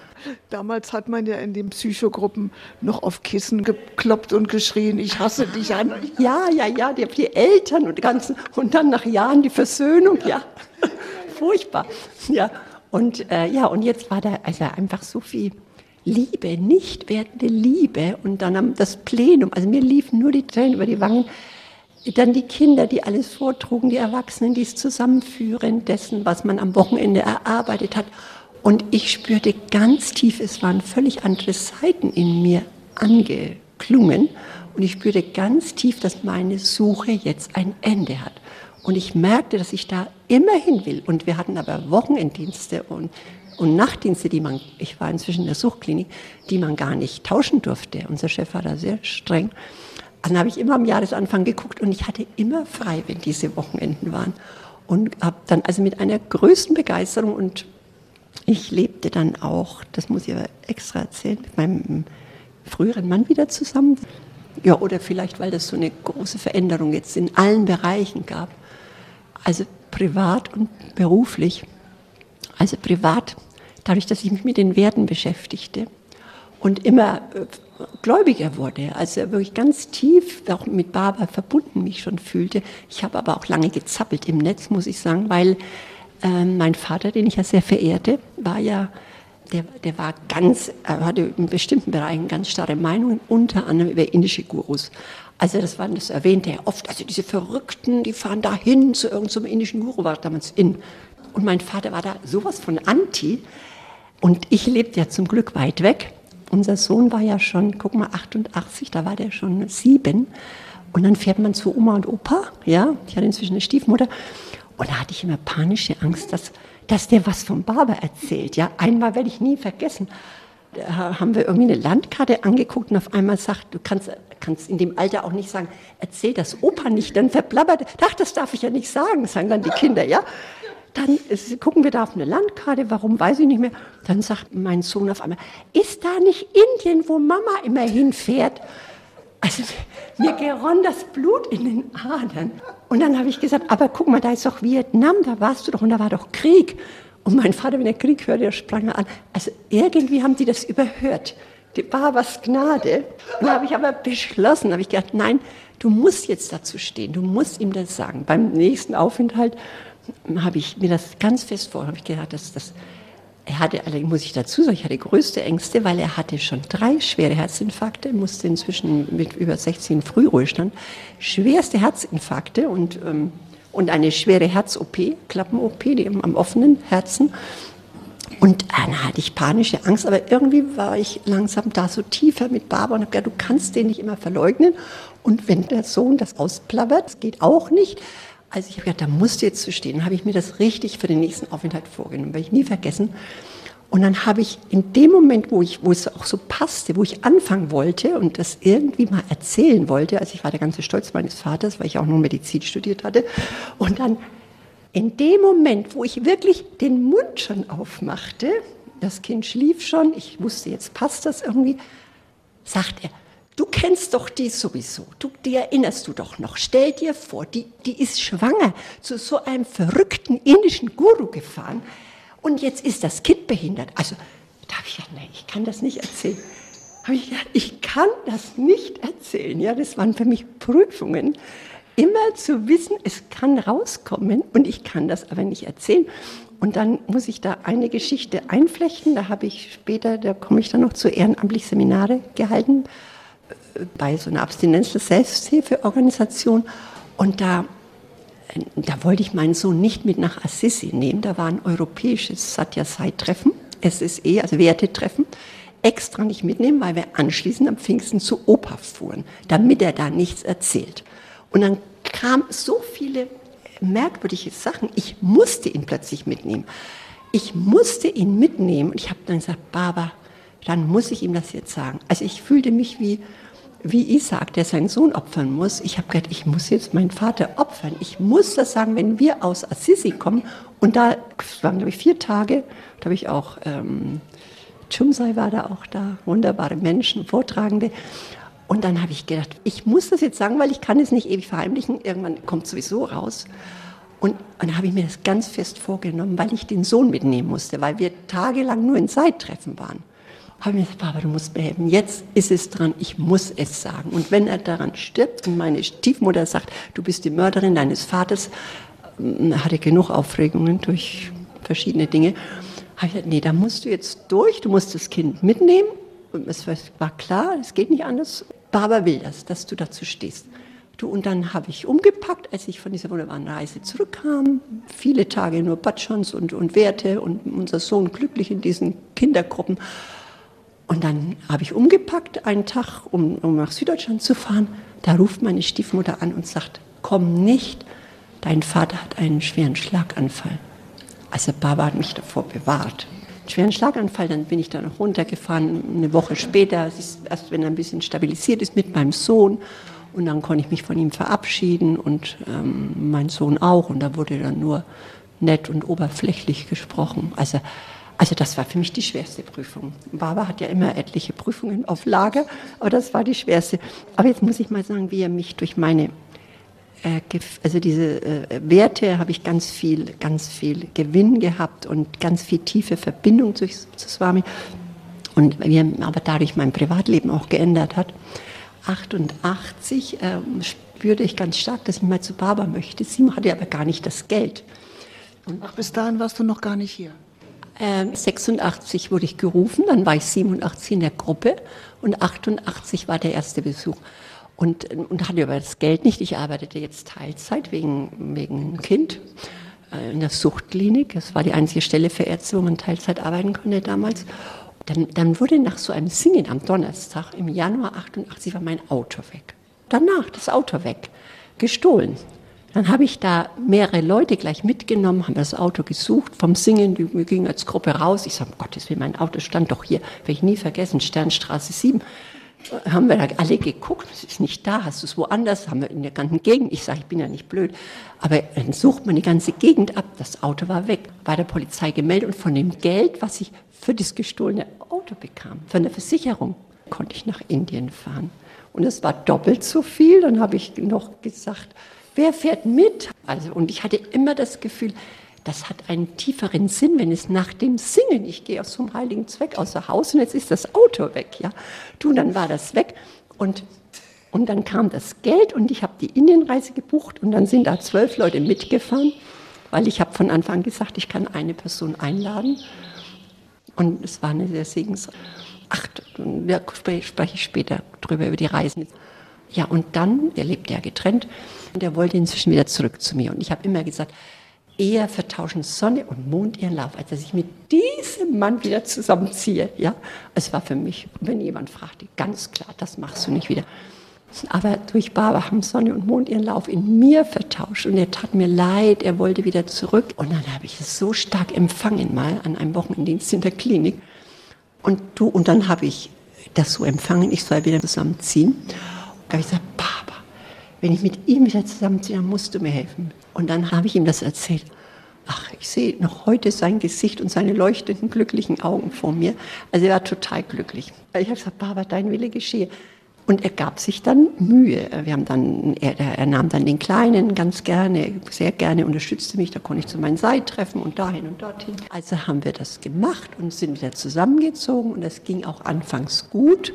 Damals hat man ja in den Psychogruppen noch auf Kissen gekloppt und geschrien, ich hasse dich an. Ja, ja, ja, die, die Eltern und die ganzen, und dann nach Jahren die Versöhnung, ja, furchtbar. Ja, und, äh, ja, und jetzt war da also einfach so viel Liebe, nicht wertende Liebe, und dann das Plenum, also mir liefen nur die Tränen über die Wangen. Dann die Kinder, die alles vortrugen, die Erwachsenen, die es zusammenführen dessen, was man am Wochenende erarbeitet hat. Und ich spürte ganz tief, es waren völlig andere Seiten in mir angeklungen. Und ich spürte ganz tief, dass meine Suche jetzt ein Ende hat. Und ich merkte, dass ich da immer hin will. Und wir hatten aber Wochenenddienste und, und Nachtdienste, die man, ich war inzwischen in der Suchtklinik, die man gar nicht tauschen durfte. Unser Chef war da sehr streng. Dann habe ich immer am Jahresanfang geguckt und ich hatte immer frei, wenn diese Wochenenden waren. Und habe dann also mit einer größten Begeisterung, und ich lebte dann auch, das muss ich aber extra erzählen, mit meinem früheren Mann wieder zusammen. Ja, oder vielleicht, weil das so eine große Veränderung jetzt in allen Bereichen gab. Also privat und beruflich. Also privat, dadurch, dass ich mich mit den Werten beschäftigte und immer gläubiger wurde, also wirklich ganz tief auch mit Baba verbunden mich schon fühlte. Ich habe aber auch lange gezappelt im Netz, muss ich sagen, weil Ähm, mein Vater, den ich ja sehr verehrte, war ja, der, der war ganz, er hatte in bestimmten Bereichen ganz starre Meinungen, unter anderem über indische Gurus. Also das war, das erwähnte er oft, also diese Verrückten, die fahren da hin zu irgendeinem indischen Guru, war damals in. Und mein Vater war da sowas von anti. Und ich lebte ja zum Glück weit weg. Unser Sohn war ja schon, guck mal, achtundachtzig, da war der schon sieben. Und dann fährt man zu Oma und Opa, ja, ich hatte inzwischen eine Stiefmutter. Und da hatte ich immer panische Angst, dass, dass der was vom Barber erzählt. Ja, einmal werde ich nie vergessen. Da haben wir irgendwie eine Landkarte angeguckt und auf einmal sagt, du kannst, kannst in dem Alter auch nicht sagen, erzähl das Opa nicht, dann verblabbert. Ach, das darf ich ja nicht sagen, sagen dann die Kinder, ja. Dann ist, gucken wir da auf eine Landkarte, warum, weiß ich nicht mehr. Dann sagt mein Sohn auf einmal, ist da nicht Indien, wo Mama immer hinfährt? Also mir geronn das Blut in den Adern. Und dann habe ich gesagt, aber guck mal, da ist doch Vietnam, da warst du doch und da war doch Krieg. Und mein Vater, wenn er Krieg hörte, der sprang er an. Also irgendwie haben die das überhört. Die Barbers Gnade. Und da habe ich aber beschlossen, habe ich gedacht, nein, du musst jetzt dazu stehen, du musst ihm das sagen. Beim nächsten Aufenthalt habe ich mir das ganz fest vor, habe ich gedacht, dass das, er hatte, allerdings muss ich dazu sagen, ich hatte größte Ängste, weil er hatte schon drei schwere Herzinfarkte, musste inzwischen mit über sechzig in Frühruhestand, schwerste Herzinfarkte und, ähm, und eine schwere Herz-O P, Klappen-O P, die am offenen Herzen. Und dann hatte ich panische Angst, aber irgendwie war ich langsam da so tiefer mit Barbara und habe gedacht, du kannst den nicht immer verleugnen. Und wenn der Sohn das ausplappert, das geht auch nicht. Also ich habe gedacht, da musst du jetzt zu stehen. Dann habe ich mir das richtig für den nächsten Aufenthalt vorgenommen, werde ich nie vergessen. Und dann habe ich in dem Moment, wo, ich, wo es auch so passte, wo ich anfangen wollte und das irgendwie mal erzählen wollte, also ich war der ganze Stolz meines Vaters, weil ich auch nur Medizin studiert hatte, und dann in dem Moment, wo ich wirklich den Mund schon aufmachte, das Kind schlief schon, ich wusste, jetzt passt das irgendwie, sagt er, du kennst doch die sowieso, du, die erinnerst du doch noch. Stell dir vor, die, die ist schwanger, zu so einem verrückten indischen Guru gefahren und jetzt ist das Kind behindert. Also da habe ich gedacht, nee, ich kann das nicht erzählen. Habe ich gedacht, ich kann das nicht erzählen. Ja, das waren für mich Prüfungen, immer zu wissen, es kann rauskommen und ich kann das aber nicht erzählen. Und dann muss ich da eine Geschichte einflechten. Da habe ich später, da komme ich dann noch zu ehrenamtlich Seminare gehalten, bei so einer Abstinenz-Selbsthilfeorganisation. Und da, da wollte ich meinen Sohn nicht mit nach Assisi nehmen. Da war ein europäisches Satyasai-Treffen, S S E, also Wertetreffen, extra nicht mitnehmen, weil wir anschließend am Pfingsten zu Opa fuhren, damit er da nichts erzählt. Und dann kamen so viele merkwürdige Sachen. Ich musste ihn plötzlich mitnehmen. Ich musste ihn mitnehmen. Und ich habe dann gesagt, Baba, dann muss ich ihm das jetzt sagen. Also ich fühlte mich wie, wie Isaac, der seinen Sohn opfern muss. Ich habe gedacht, ich muss jetzt meinen Vater opfern. Ich muss das sagen, wenn wir aus Assisi kommen. Und da waren, glaube ich, vier Tage. Da habe ich auch, ähm, Chumsai war da auch da, wunderbare Menschen, Vortragende. Und dann habe ich gedacht, ich muss das jetzt sagen, weil ich kann es nicht ewig verheimlichen. Irgendwann kommt es sowieso raus. Und, und dann habe ich mir das ganz fest vorgenommen, weil ich den Sohn mitnehmen musste, weil wir tagelang nur in Zeittreffen waren. Habe ich mir gesagt, Papa, du musst mir helfen. Jetzt ist es dran, ich muss es sagen. Und wenn er daran stirbt und meine Stiefmutter sagt, du bist die Mörderin deines Vaters, hatte genug Aufregungen durch verschiedene Dinge, habe ich gesagt, nee, da musst du jetzt durch, du musst das Kind mitnehmen. Und es war klar, es geht nicht anders. Baba will das, dass du dazu stehst. Du, und dann habe ich umgepackt, als ich von dieser wunderbaren Reise zurückkam. Viele Tage nur Batschons und, und Werte und unser Sohn glücklich in diesen Kindergruppen. Und dann habe ich umgepackt, einen Tag, um, um nach Süddeutschland zu fahren. Da ruft meine Stiefmutter an und sagt, komm nicht, dein Vater hat einen schweren Schlaganfall. Also Baba hat mich davor bewahrt. Einen schweren Schlaganfall, dann bin ich da noch runtergefahren, eine Woche später, erst wenn er ein bisschen stabilisiert ist, mit meinem Sohn. Und dann konnte ich mich von ihm verabschieden und ähm, mein Sohn auch. Und da wurde dann nur nett und oberflächlich gesprochen. Also, also das war für mich die schwerste Prüfung. Baba hat ja immer etliche Prüfungen auf Lager, aber das war die schwerste. Aber jetzt muss ich mal sagen, wie er mich durch meine, äh, also diese äh, Werte habe ich ganz viel, ganz viel Gewinn gehabt und ganz viel tiefe Verbindung zu, zu Swami. Und wie er aber dadurch mein Privatleben auch geändert hat. achtundachtzig äh, spürte ich ganz stark, dass ich mal zu Baba möchte. Sie hatte aber gar nicht das Geld. Ach, bis dahin warst du noch gar nicht hier? Ähm, sechsundachtzig wurde ich gerufen, dann war ich siebenundachtzig in der Gruppe und achtundachtzig war der erste Besuch. Und, und hatte aber das Geld nicht. Ich arbeitete jetzt Teilzeit wegen, wegen Kind äh, in der Suchtklinik. Das war die einzige Stelle für Ärzte, wo man Teilzeit arbeiten konnte damals. Dann, dann wurde nach so einem Singen am Donnerstag im Januar achtundachtzig war mein Auto weg. Danach das Auto weg, gestohlen. Dann habe ich da mehrere Leute gleich mitgenommen, haben das Auto gesucht vom Singen. Wir gingen als Gruppe raus. Ich sage, um Gottes Willen, mein Auto stand doch hier, werde ich nie vergessen, Sternstraße sieben. Haben wir da alle geguckt, es ist nicht da, hast du es woanders, haben wir in der ganzen Gegend. Ich sage, ich bin ja nicht blöd, aber dann sucht man die ganze Gegend ab. Das Auto war weg, bei der Polizei gemeldet und von dem Geld, was ich für das gestohlene Auto bekam, von der Versicherung, konnte ich nach Indien fahren. Und es war doppelt so viel. Dann habe ich noch gesagt, wer fährt mit? Also, und ich hatte immer das Gefühl, das hat einen tieferen Sinn, wenn es nach dem Singen, ich gehe aus so einem heiligen Zweck außer Haus und jetzt ist das Auto weg. Ja? Du, dann war das weg und, und dann kam das Geld und ich habe die Indienreise gebucht und dann sind da zwölf Leute mitgefahren, weil ich habe von Anfang an gesagt, ich kann eine Person einladen und es war eine sehr segensreiche. Ach, da spreche ich später drüber, über die Reisen. Ja, und dann, der lebte ja getrennt, und der wollte inzwischen wieder zurück zu mir. Und ich habe immer gesagt, eher vertauschen Sonne und Mond ihren Lauf, als dass ich mit diesem Mann wieder zusammenziehe. Ja, es war für mich, wenn jemand fragte, ganz klar, das machst du nicht wieder. Aber durch Barbara haben Sonne und Mond ihren Lauf in mir vertauscht. Und er tat mir leid, er wollte wieder zurück. Und dann habe ich es so stark empfangen, mal an einem Wochenenddienst in der Klinik. Und, du, und dann habe ich das so empfangen, ich soll wieder zusammenziehen. Da habe ich gesagt, Papa, wenn ich mit ihm wieder zusammenziehe, dann musst du mir helfen. Und dann habe ich ihm das erzählt. Ach, ich sehe noch heute sein Gesicht und seine leuchtenden, glücklichen Augen vor mir. Also er war total glücklich. Ich habe gesagt, Papa, dein Wille geschehe. Und er gab sich dann Mühe. Wir haben dann, er, er nahm dann den Kleinen ganz gerne, sehr gerne, unterstützte mich. Da konnte ich zu meinen Sei-Treffen und dahin und dorthin. Also haben wir das gemacht und sind wieder zusammengezogen. Und das ging auch anfangs gut.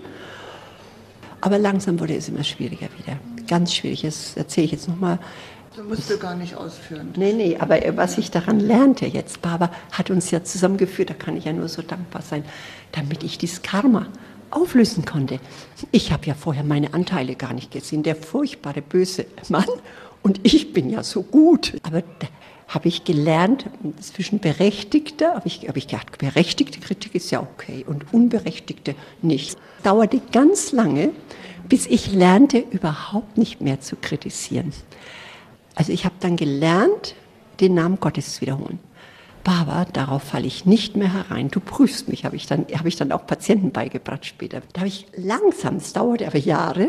Aber langsam wurde es immer schwieriger wieder. Ganz schwierig. Das erzähle ich jetzt nochmal. Das musst du gar nicht ausführen. Nee, nee, aber was ich daran lernte jetzt, Barbara hat uns ja zusammengeführt, da kann ich ja nur so dankbar sein, damit ich dieses Karma auflösen konnte. Ich habe ja vorher meine Anteile gar nicht gesehen, der furchtbare, böse Mann und ich bin ja so gut. Aber da habe ich gelernt, zwischen Berechtigter, habe ich, hab ich gedacht, berechtigte Kritik ist ja okay und unberechtigte nicht. Dauerte ganz lange, bis ich lernte, überhaupt nicht mehr zu kritisieren. Also ich habe dann gelernt, den Namen Gottes zu wiederholen. Barbara, darauf falle ich nicht mehr herein. Du prüfst mich, habe ich dann, habe ich dann auch Patienten beigebracht später. Da habe ich langsam, es dauerte aber Jahre,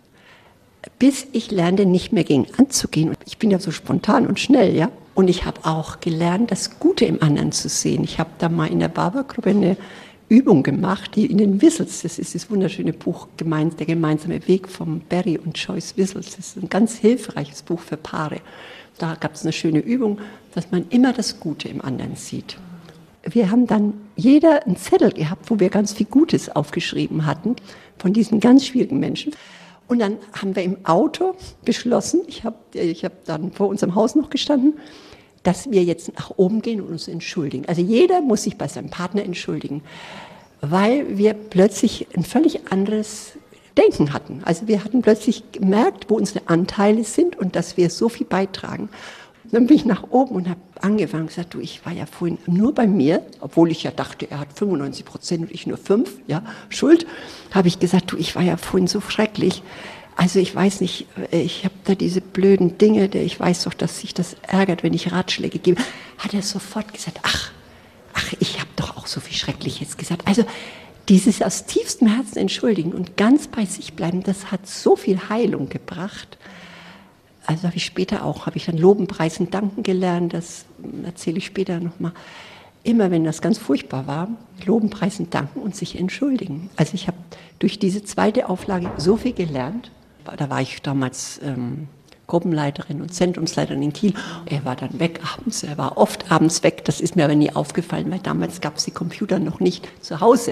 bis ich lernte, nicht mehr gegen anzugehen. Ich bin ja so spontan und schnell, ja. Und ich habe auch gelernt, das Gute im anderen zu sehen. Ich habe da mal in der Barbara-Gruppe eine Übung gemacht, die in den Whistles, das ist das wunderschöne Buch, Der gemeinsame Weg von Barry und Joyce Whistles. Das ist ein ganz hilfreiches Buch für Paare. Da gab es eine schöne Übung, dass man immer das Gute im anderen sieht. Wir haben dann jeder einen Zettel gehabt, wo wir ganz viel Gutes aufgeschrieben hatten von diesen ganz schwierigen Menschen. Und dann haben wir im Auto beschlossen, ich habe ich hab dann vor unserem Haus noch gestanden, dass wir jetzt nach oben gehen und uns entschuldigen. Also jeder muss sich bei seinem Partner entschuldigen, weil wir plötzlich ein völlig anderes Denken hatten. Also wir hatten plötzlich gemerkt, wo unsere Anteile sind und dass wir so viel beitragen. Und dann bin ich nach oben und habe angefangen und gesagt, du, ich war ja vorhin nur bei mir, obwohl ich ja dachte, er hat fünfundneunzig Prozent und ich nur fünf, ja, Schuld, habe ich gesagt, du, ich war ja vorhin so schrecklich. Also ich weiß nicht, ich habe da diese blöden Dinge, ich weiß doch, dass sich das ärgert, wenn ich Ratschläge gebe. Hat er sofort gesagt, ach, ach, ich habe doch auch so viel Schreckliches gesagt. Also dieses aus tiefstem Herzen entschuldigen und ganz bei sich bleiben, das hat so viel Heilung gebracht. Also habe ich später auch, habe ich dann Loben, Preisen, Danken gelernt, das erzähle ich später nochmal. Immer wenn das ganz furchtbar war, Loben, Preisen, Danken und sich entschuldigen. Also ich habe durch diese zweite Auflage so viel gelernt. Da war ich damals ähm, Gruppenleiterin und Zentrumsleiterin in Kiel. Er war dann weg abends, er war oft abends weg. Das ist mir aber nie aufgefallen, weil damals gab es die Computer noch nicht zu Hause.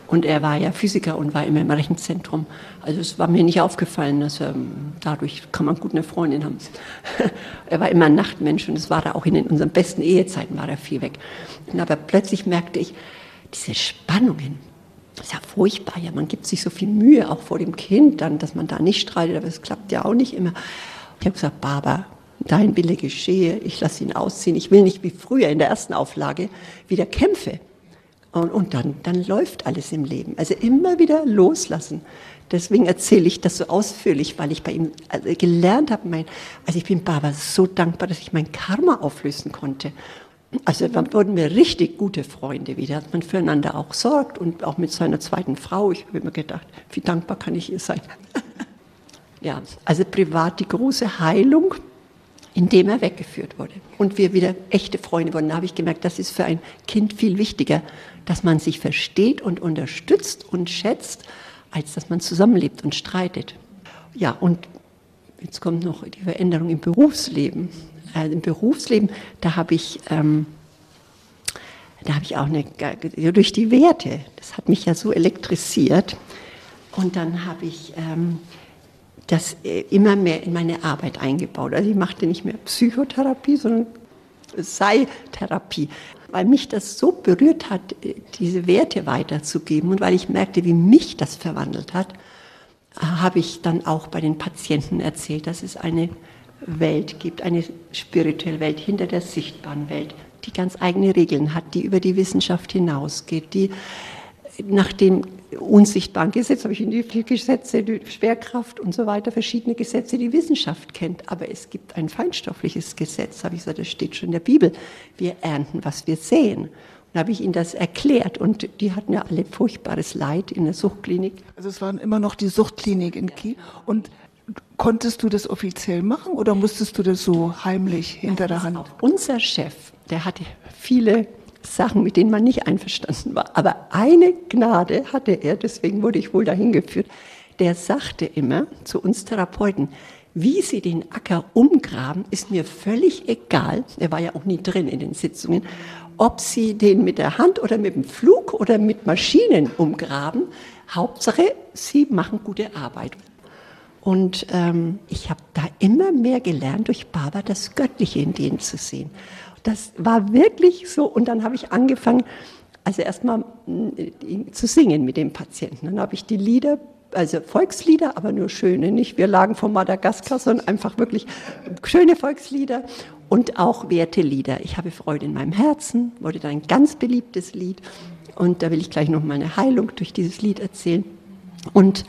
Und er war ja Physiker und war immer im Rechenzentrum. Also es war mir nicht aufgefallen, dass er, dadurch kann man gut eine Freundin haben. Er war immer ein Nachtmensch und das war er auch in unseren besten Ehezeiten, war er viel weg. Aber plötzlich merkte ich, diese Spannungen, das ist ja furchtbar. Ja, man gibt sich so viel Mühe, auch vor dem Kind, dann, dass man da nicht streitet, aber es klappt ja auch nicht immer. Ich habe gesagt, Barbara, dein Wille geschehe, ich lasse ihn ausziehen. Ich will nicht wie früher in der ersten Auflage wieder Kämpfe. Und, und dann, dann läuft alles im Leben. Also immer wieder loslassen. Deswegen erzähle ich das so ausführlich, weil ich bei ihm gelernt habe, mein, also ich bin Barbara so dankbar, dass ich mein Karma auflösen konnte. Also dann wurden wir richtig gute Freunde wieder, dass man füreinander auch sorgt und auch mit seiner zweiten Frau. Ich habe immer gedacht, wie dankbar kann ich ihr sein. Ja, also privat die große Heilung, indem er weggeführt wurde und wir wieder echte Freunde wurden. Da habe ich gemerkt, das ist für ein Kind viel wichtiger, dass man sich versteht und unterstützt und schätzt, als dass man zusammenlebt und streitet. Ja, und jetzt kommt noch die Veränderung im Berufsleben. Also im Berufsleben, da habe ich, ähm, da habe ich auch eine, durch die Werte, das hat mich ja so elektrisiert. Und dann habe ich ähm, das immer mehr in meine Arbeit eingebaut. Also ich machte nicht mehr Psychotherapie, sondern Sei-Therapie, weil mich das so berührt hat, diese Werte weiterzugeben und weil ich merkte, wie mich das verwandelt hat, habe ich dann auch bei den Patienten erzählt, dass es eine Welt gibt, eine spirituelle Welt hinter der sichtbaren Welt, die ganz eigene Regeln hat, die über die Wissenschaft hinausgeht, die nach dem unsichtbaren Gesetz, habe ich in die Gesetze, die Schwerkraft und so weiter, verschiedene Gesetze, die Wissenschaft kennt. Aber es gibt ein feinstoffliches Gesetz, habe ich gesagt, das steht schon in der Bibel. Wir ernten, was wir säen. Und da habe ich ihnen das erklärt und die hatten ja alle furchtbares Leid in der Suchtklinik. Also es waren immer noch die Suchtklinik in Kiel. Und konntest du das offiziell machen oder musstest du das so heimlich hinter der Hand? Unser Chef, der hatte viele Sachen, mit denen man nicht einverstanden war. Aber eine Gnade hatte er, deswegen wurde ich wohl dahin geführt. Der sagte immer zu uns Therapeuten, wie sie den Acker umgraben, ist mir völlig egal. Er war ja auch nie drin in den Sitzungen. Ob sie den mit der Hand oder mit dem Flug oder mit Maschinen umgraben, Hauptsache, sie machen gute Arbeit. Und ähm, ich habe da immer mehr gelernt, durch Barbara das Göttliche in denen zu sehen. Das war wirklich so. Und dann habe ich angefangen, also erstmal zu singen mit dem Patienten. Dann habe ich die Lieder, also Volkslieder, aber nur schöne, nicht wir lagen vor Madagaskar, sondern einfach wirklich schöne Volkslieder und auch Wertelieder. Ich habe Freude in meinem Herzen, wurde dann ein ganz beliebtes Lied. Und da will ich gleich noch mal eine Heilung durch dieses Lied erzählen. Und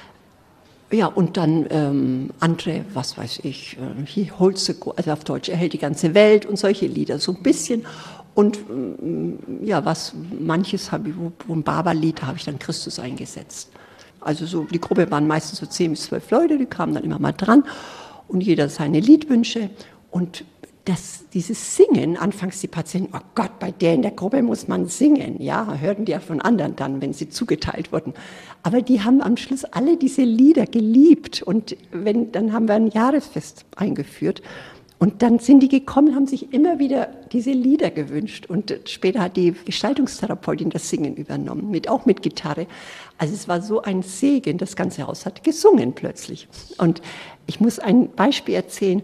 ja, und dann ähm, andere, was weiß ich, äh, he holds the, also auf Deutsch, er hält die ganze Welt und solche Lieder, so ein bisschen. Und ähm, ja, was manches habe ich, wo, wo ein Barbara-Lied, da habe ich dann Christus eingesetzt. Also so, die Gruppe waren meistens so zehn bis zwölf Leute, die kamen dann immer mal dran und jeder seine Liedwünsche. Und das, dieses Singen, anfangs die Patienten, oh Gott, bei der in der Gruppe muss man singen, ja, hörten die ja von anderen dann, wenn sie zugeteilt wurden. Aber die haben am Schluss alle diese Lieder geliebt und wenn, dann haben wir ein Jahresfest eingeführt und dann sind die gekommen, haben sich immer wieder diese Lieder gewünscht und später hat die Gestaltungstherapeutin das Singen übernommen, mit, auch mit Gitarre. Also es war so ein Segen, das ganze Haus hat gesungen plötzlich. Und ich muss ein Beispiel erzählen,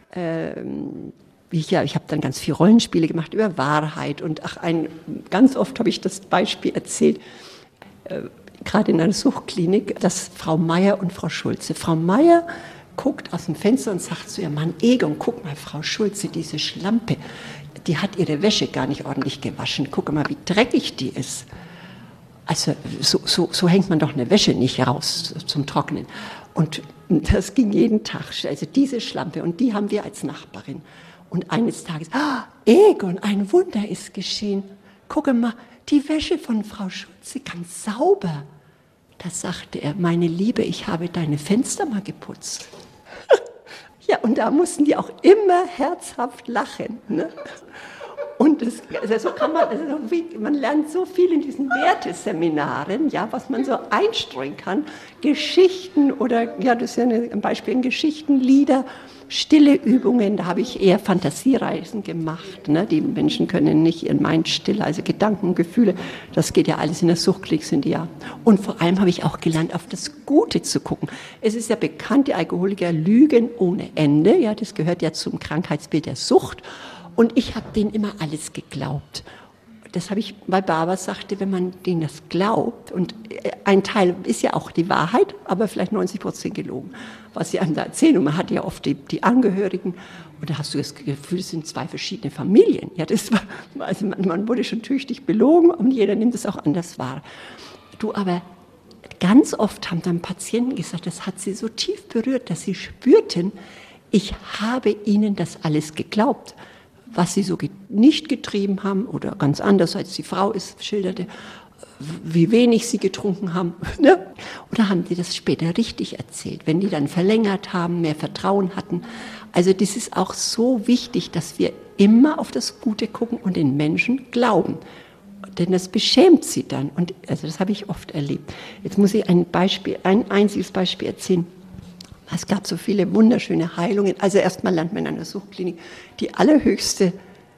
ähm, Ich, ja, ich habe dann ganz viele Rollenspiele gemacht über Wahrheit und ach, ein, ganz oft habe ich das Beispiel erzählt, äh, gerade in einer Suchtklinik, dass Frau Meier und Frau Schulze. Frau Meier guckt aus dem Fenster und sagt zu ihrem Mann Egon, guck mal, Frau Schulze, diese Schlampe, die hat ihre Wäsche gar nicht ordentlich gewaschen. Guck mal, wie dreckig die ist. Also so, so, so hängt man doch eine Wäsche nicht raus zum Trocknen. Und das ging jeden Tag, also diese Schlampe, und die haben wir als Nachbarin. Und eines Tages, ah, Egon, ein Wunder ist geschehen. Gucke mal, die Wäsche von Frau Schulze, ganz sauber. Da sagte er, meine Liebe, ich habe deine Fenster mal geputzt. Ja, und da mussten die auch immer herzhaft lachen. Ne? Und Und das, also so kann man, also wie, man lernt so viel in diesen Werteseminaren, ja, was man so einstreuen kann. Geschichten oder, ja, das ist ja eine, ein Beispiel in Geschichten, Lieder, stille Übungen, da habe ich eher Fantasiereisen gemacht. Ne? Die Menschen können nicht ihren Mind still, also Gedanken, Gefühle, das geht ja alles in der Suchtklinik, sind die ja. Und vor allem habe ich auch gelernt, auf das Gute zu gucken. Es ist ja bekannt, die Alkoholiker lügen ohne Ende, ja, das gehört ja zum Krankheitsbild der Sucht. Und ich habe denen immer alles geglaubt. Das habe ich, weil Barbara sagte, wenn man denen das glaubt, und ein Teil ist ja auch die Wahrheit, aber vielleicht neunzig Prozent gelogen, was sie einem da erzählen. Und man hat ja oft die, die Angehörigen, und da hast du das Gefühl, es sind zwei verschiedene Familien. Ja, das war, also man, man wurde schon tüchtig belogen und jeder nimmt es auch anders wahr. Du, aber ganz oft haben dann Patienten gesagt, das hat sie so tief berührt, dass sie spürten, ich habe ihnen das alles geglaubt, was sie so nicht getrieben haben oder ganz anders, als die Frau es schilderte, wie wenig sie getrunken haben. Ne? Oder haben die das später richtig erzählt, wenn die dann verlängert haben, mehr Vertrauen hatten. Also das ist auch so wichtig, dass wir immer auf das Gute gucken und den Menschen glauben. Denn das beschämt sie dann. Und also das habe ich oft erlebt. Jetzt muss ich ein Beispiel, ein einziges Beispiel erzählen. Es gab so viele wunderschöne Heilungen. Also erstmal lernt man in einer Suchtklinik die allerhöchste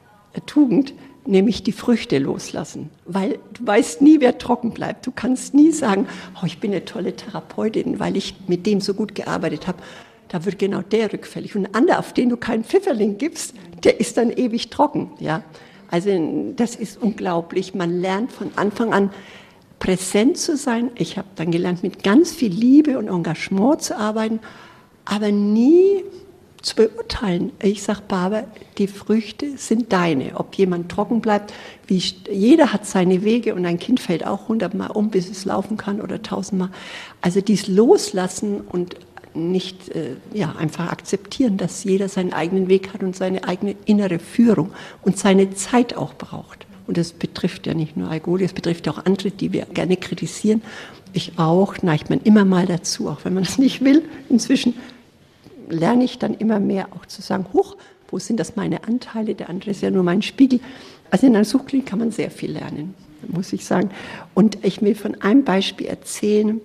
Tugend, nämlich die Früchte loslassen. Weil du weißt nie, wer trocken bleibt. Du kannst nie sagen, oh, ich bin eine tolle Therapeutin, weil ich mit dem so gut gearbeitet habe. Da wird genau der rückfällig. Und ein anderer, auf den du keinen Pfifferling gibst, der ist dann ewig trocken. Ja? Also das ist unglaublich. Man lernt von Anfang an präsent zu sein. Ich habe dann gelernt, mit ganz viel Liebe und Engagement zu arbeiten, aber nie zu beurteilen. Ich sage, Barbara, die Früchte sind deine. Ob jemand trocken bleibt, wie, jeder hat seine Wege und ein Kind fällt auch hundertmal um, bis es laufen kann oder tausendmal. Also dies Loslassen und nicht äh, ja, einfach akzeptieren, dass jeder seinen eigenen Weg hat und seine eigene innere Führung und seine Zeit auch braucht. Und das betrifft ja nicht nur Alkohol, das betrifft ja auch andere, die wir gerne kritisieren. Ich auch, neigt man immer mal dazu, auch wenn man das nicht will. Inzwischen lerne ich dann immer mehr auch zu sagen, huch, wo sind das meine Anteile? Der andere ist ja nur mein Spiegel. Also in einer Suchtklinik kann man sehr viel lernen, muss ich sagen. Und ich will von einem Beispiel erzählen.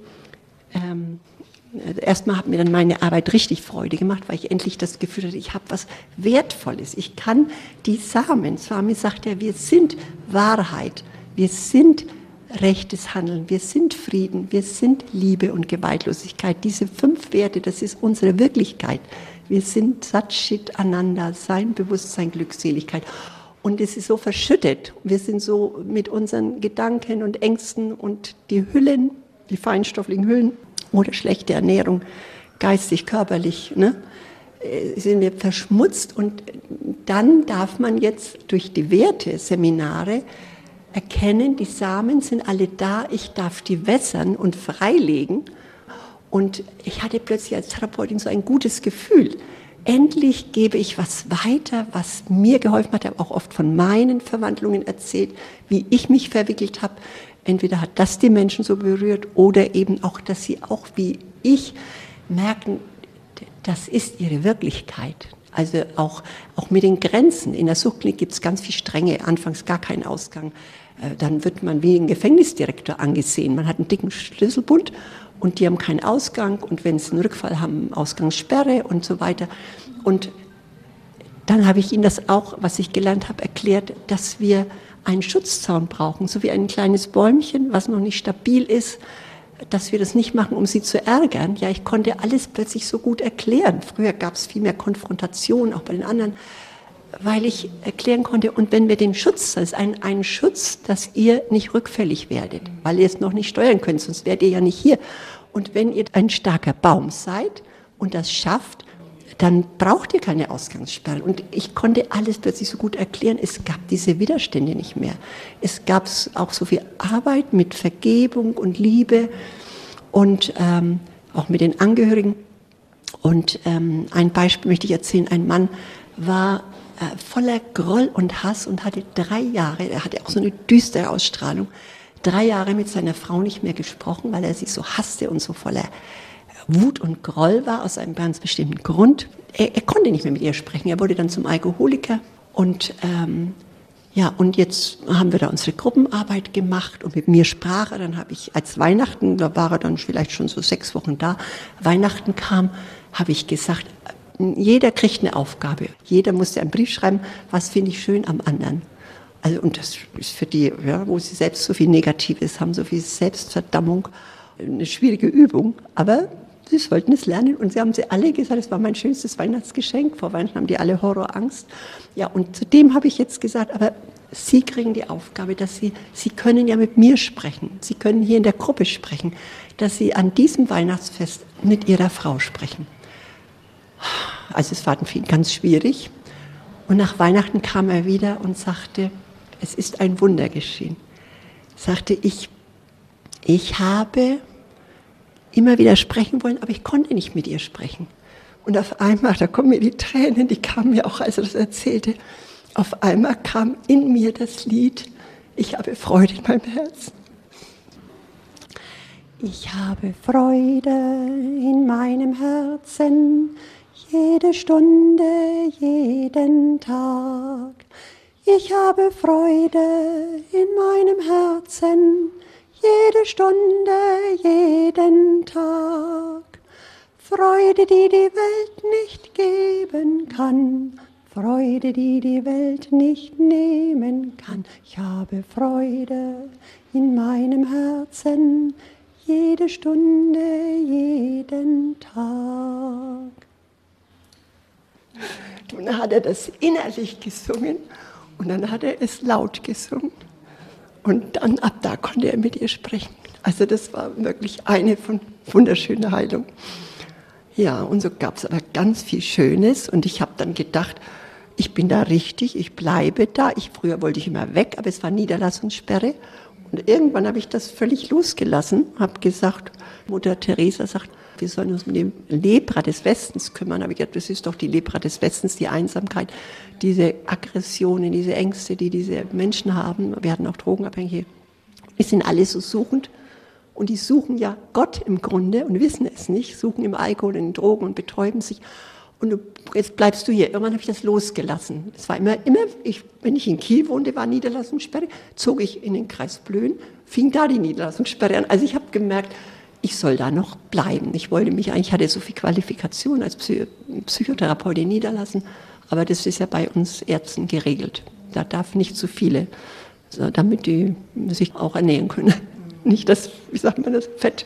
Ähm, Erstmal hat mir dann meine Arbeit richtig Freude gemacht, weil ich endlich das Gefühl hatte, ich habe was Wertvolles. Ich kann die Samen, Swami sagt ja, wir sind Wahrheit, wir sind rechtes Handeln, wir sind Frieden, wir sind Liebe und Gewaltlosigkeit. Diese fünf Werte, das ist unsere Wirklichkeit. Wir sind Sat Chit Ananda, Sein, Bewusstsein, Glückseligkeit. Und es ist so verschüttet. Wir sind so mit unseren Gedanken und Ängsten und die Hüllen, die feinstofflichen Hüllen, oder schlechte Ernährung, geistig, körperlich, ne, sind wir verschmutzt. Und dann darf man jetzt durch die Werteseminare erkennen, die Samen sind alle da, ich darf die wässern und freilegen. Und ich hatte plötzlich als Therapeutin so ein gutes Gefühl. Endlich gebe ich was weiter, was mir geholfen hat. Ich habe auch oft von meinen Verwandlungen erzählt, wie ich mich verwickelt habe. Entweder hat das die Menschen so berührt oder eben auch, dass sie auch wie ich merken, das ist ihre Wirklichkeit. Also auch, auch mit den Grenzen. In der Suchtklinik gibt es ganz viel Strenge, anfangs gar keinen Ausgang. Dann wird man wie ein Gefängnisdirektor angesehen. Man hat einen dicken Schlüsselbund und die haben keinen Ausgang. Und wenn sie einen Rückfall haben, Ausgangssperre und so weiter. Und dann habe ich ihnen das auch, was ich gelernt habe, erklärt, dass wir einen Schutzzaun brauchen, so wie ein kleines Bäumchen, was noch nicht stabil ist, dass wir das nicht machen, um sie zu ärgern. Ja, ich konnte alles plötzlich so gut erklären. Früher gab es viel mehr Konfrontation, auch bei den anderen, weil ich erklären konnte, und wenn wir den Schutz, das ist ein, ein Schutz, dass ihr nicht rückfällig werdet, weil ihr es noch nicht steuern könnt, sonst wärt ihr ja nicht hier. Und wenn ihr ein starker Baum seid und das schafft, dann braucht ihr keine Ausgangssperren. Und ich konnte alles plötzlich so gut erklären. Es gab diese Widerstände nicht mehr. Es gab auch so viel Arbeit mit Vergebung und Liebe und ähm, auch mit den Angehörigen. Und ähm, ein Beispiel möchte ich erzählen. Ein Mann war äh, voller Groll und Hass und hatte drei Jahre, er hatte auch so eine düstere Ausstrahlung, drei Jahre mit seiner Frau nicht mehr gesprochen, weil er sie so hasste und so voller Wut und Groll war, aus einem ganz bestimmten Grund. Er, er konnte nicht mehr mit ihr sprechen. Er wurde dann zum Alkoholiker und ähm, Ja, und jetzt haben wir da unsere Gruppenarbeit gemacht und mit mir sprach er. Dann habe ich, als Weihnachten, da war er dann vielleicht schon so sechs Wochen da, Weihnachten kam, habe ich gesagt, jeder kriegt eine Aufgabe. Jeder musste einen Brief schreiben, was finde ich schön am anderen. Also, und das ist für die, ja, wo sie selbst so viel Negatives haben, so viel Selbstverdammung, eine schwierige Übung. Aber sie sollten es lernen und sie haben sie alle gesagt, es war mein schönstes Weihnachtsgeschenk. Vor Weihnachten haben die alle Horrorangst. Ja, und zudem habe ich jetzt gesagt, aber Sie kriegen die Aufgabe, dass Sie, Sie können ja mit mir sprechen. Sie können hier in der Gruppe sprechen, dass Sie an diesem Weihnachtsfest mit Ihrer Frau sprechen. Also es war für ihn ganz schwierig. Und nach Weihnachten kam er wieder und sagte, es ist ein Wunder geschehen. Sagte ich, ich habe immer wieder sprechen wollen, aber ich konnte nicht mit ihr sprechen. Und auf einmal, da kommen mir die Tränen, die kamen mir auch, als er das erzählte, auf einmal kam in mir das Lied, ich habe Freude in meinem Herzen. Ich habe Freude in meinem Herzen, jede Stunde, jeden Tag. Ich habe Freude in meinem Herzen, jede Stunde, jeden Tag. Freude, die die Welt nicht geben kann, Freude, die die Welt nicht nehmen kann. Ich habe Freude in meinem Herzen, jede Stunde, jeden Tag. Und dann hat er das innerlich gesungen und dann hat er es laut gesungen. Und dann ab da konnte er mit ihr sprechen. Also das war wirklich eine von wunderschöner Heilung. Ja, und so gab es aber ganz viel Schönes und ich habe dann gedacht, ich bin da richtig, ich bleibe da. Ich, früher wollte ich immer weg, aber es war Niederlassungssperre. Und irgendwann habe ich das völlig losgelassen, habe gesagt, Mutter Teresa sagt, wir sollen uns um die Lepra des Westens kümmern. Aber ich gedacht, das ist doch die Lepra des Westens, die Einsamkeit, diese Aggressionen, diese Ängste, die diese Menschen haben. Wir hatten auch Drogenabhängige. Die sind alle so suchend. Und die suchen ja Gott im Grunde und wissen es nicht, suchen im Alkohol, in den Drogen und betäuben sich. Und du, jetzt bleibst du hier. Irgendwann habe ich das losgelassen. Es war immer, immer ich, wenn ich in Kiel wohnte, war Niederlassungssperre, zog ich in den Kreis Plön, fing da die Niederlassungssperre an. Also ich habe gemerkt, ich soll da noch bleiben. Ich wollte mich eigentlich, ich hatte so viel Qualifikation als Psy- Psychotherapeutin niederlassen, aber das ist ja bei uns Ärzten geregelt. Da darf nicht zu viele, also damit die sich auch ernähren können. Nicht das, wie sagt man das, Fett.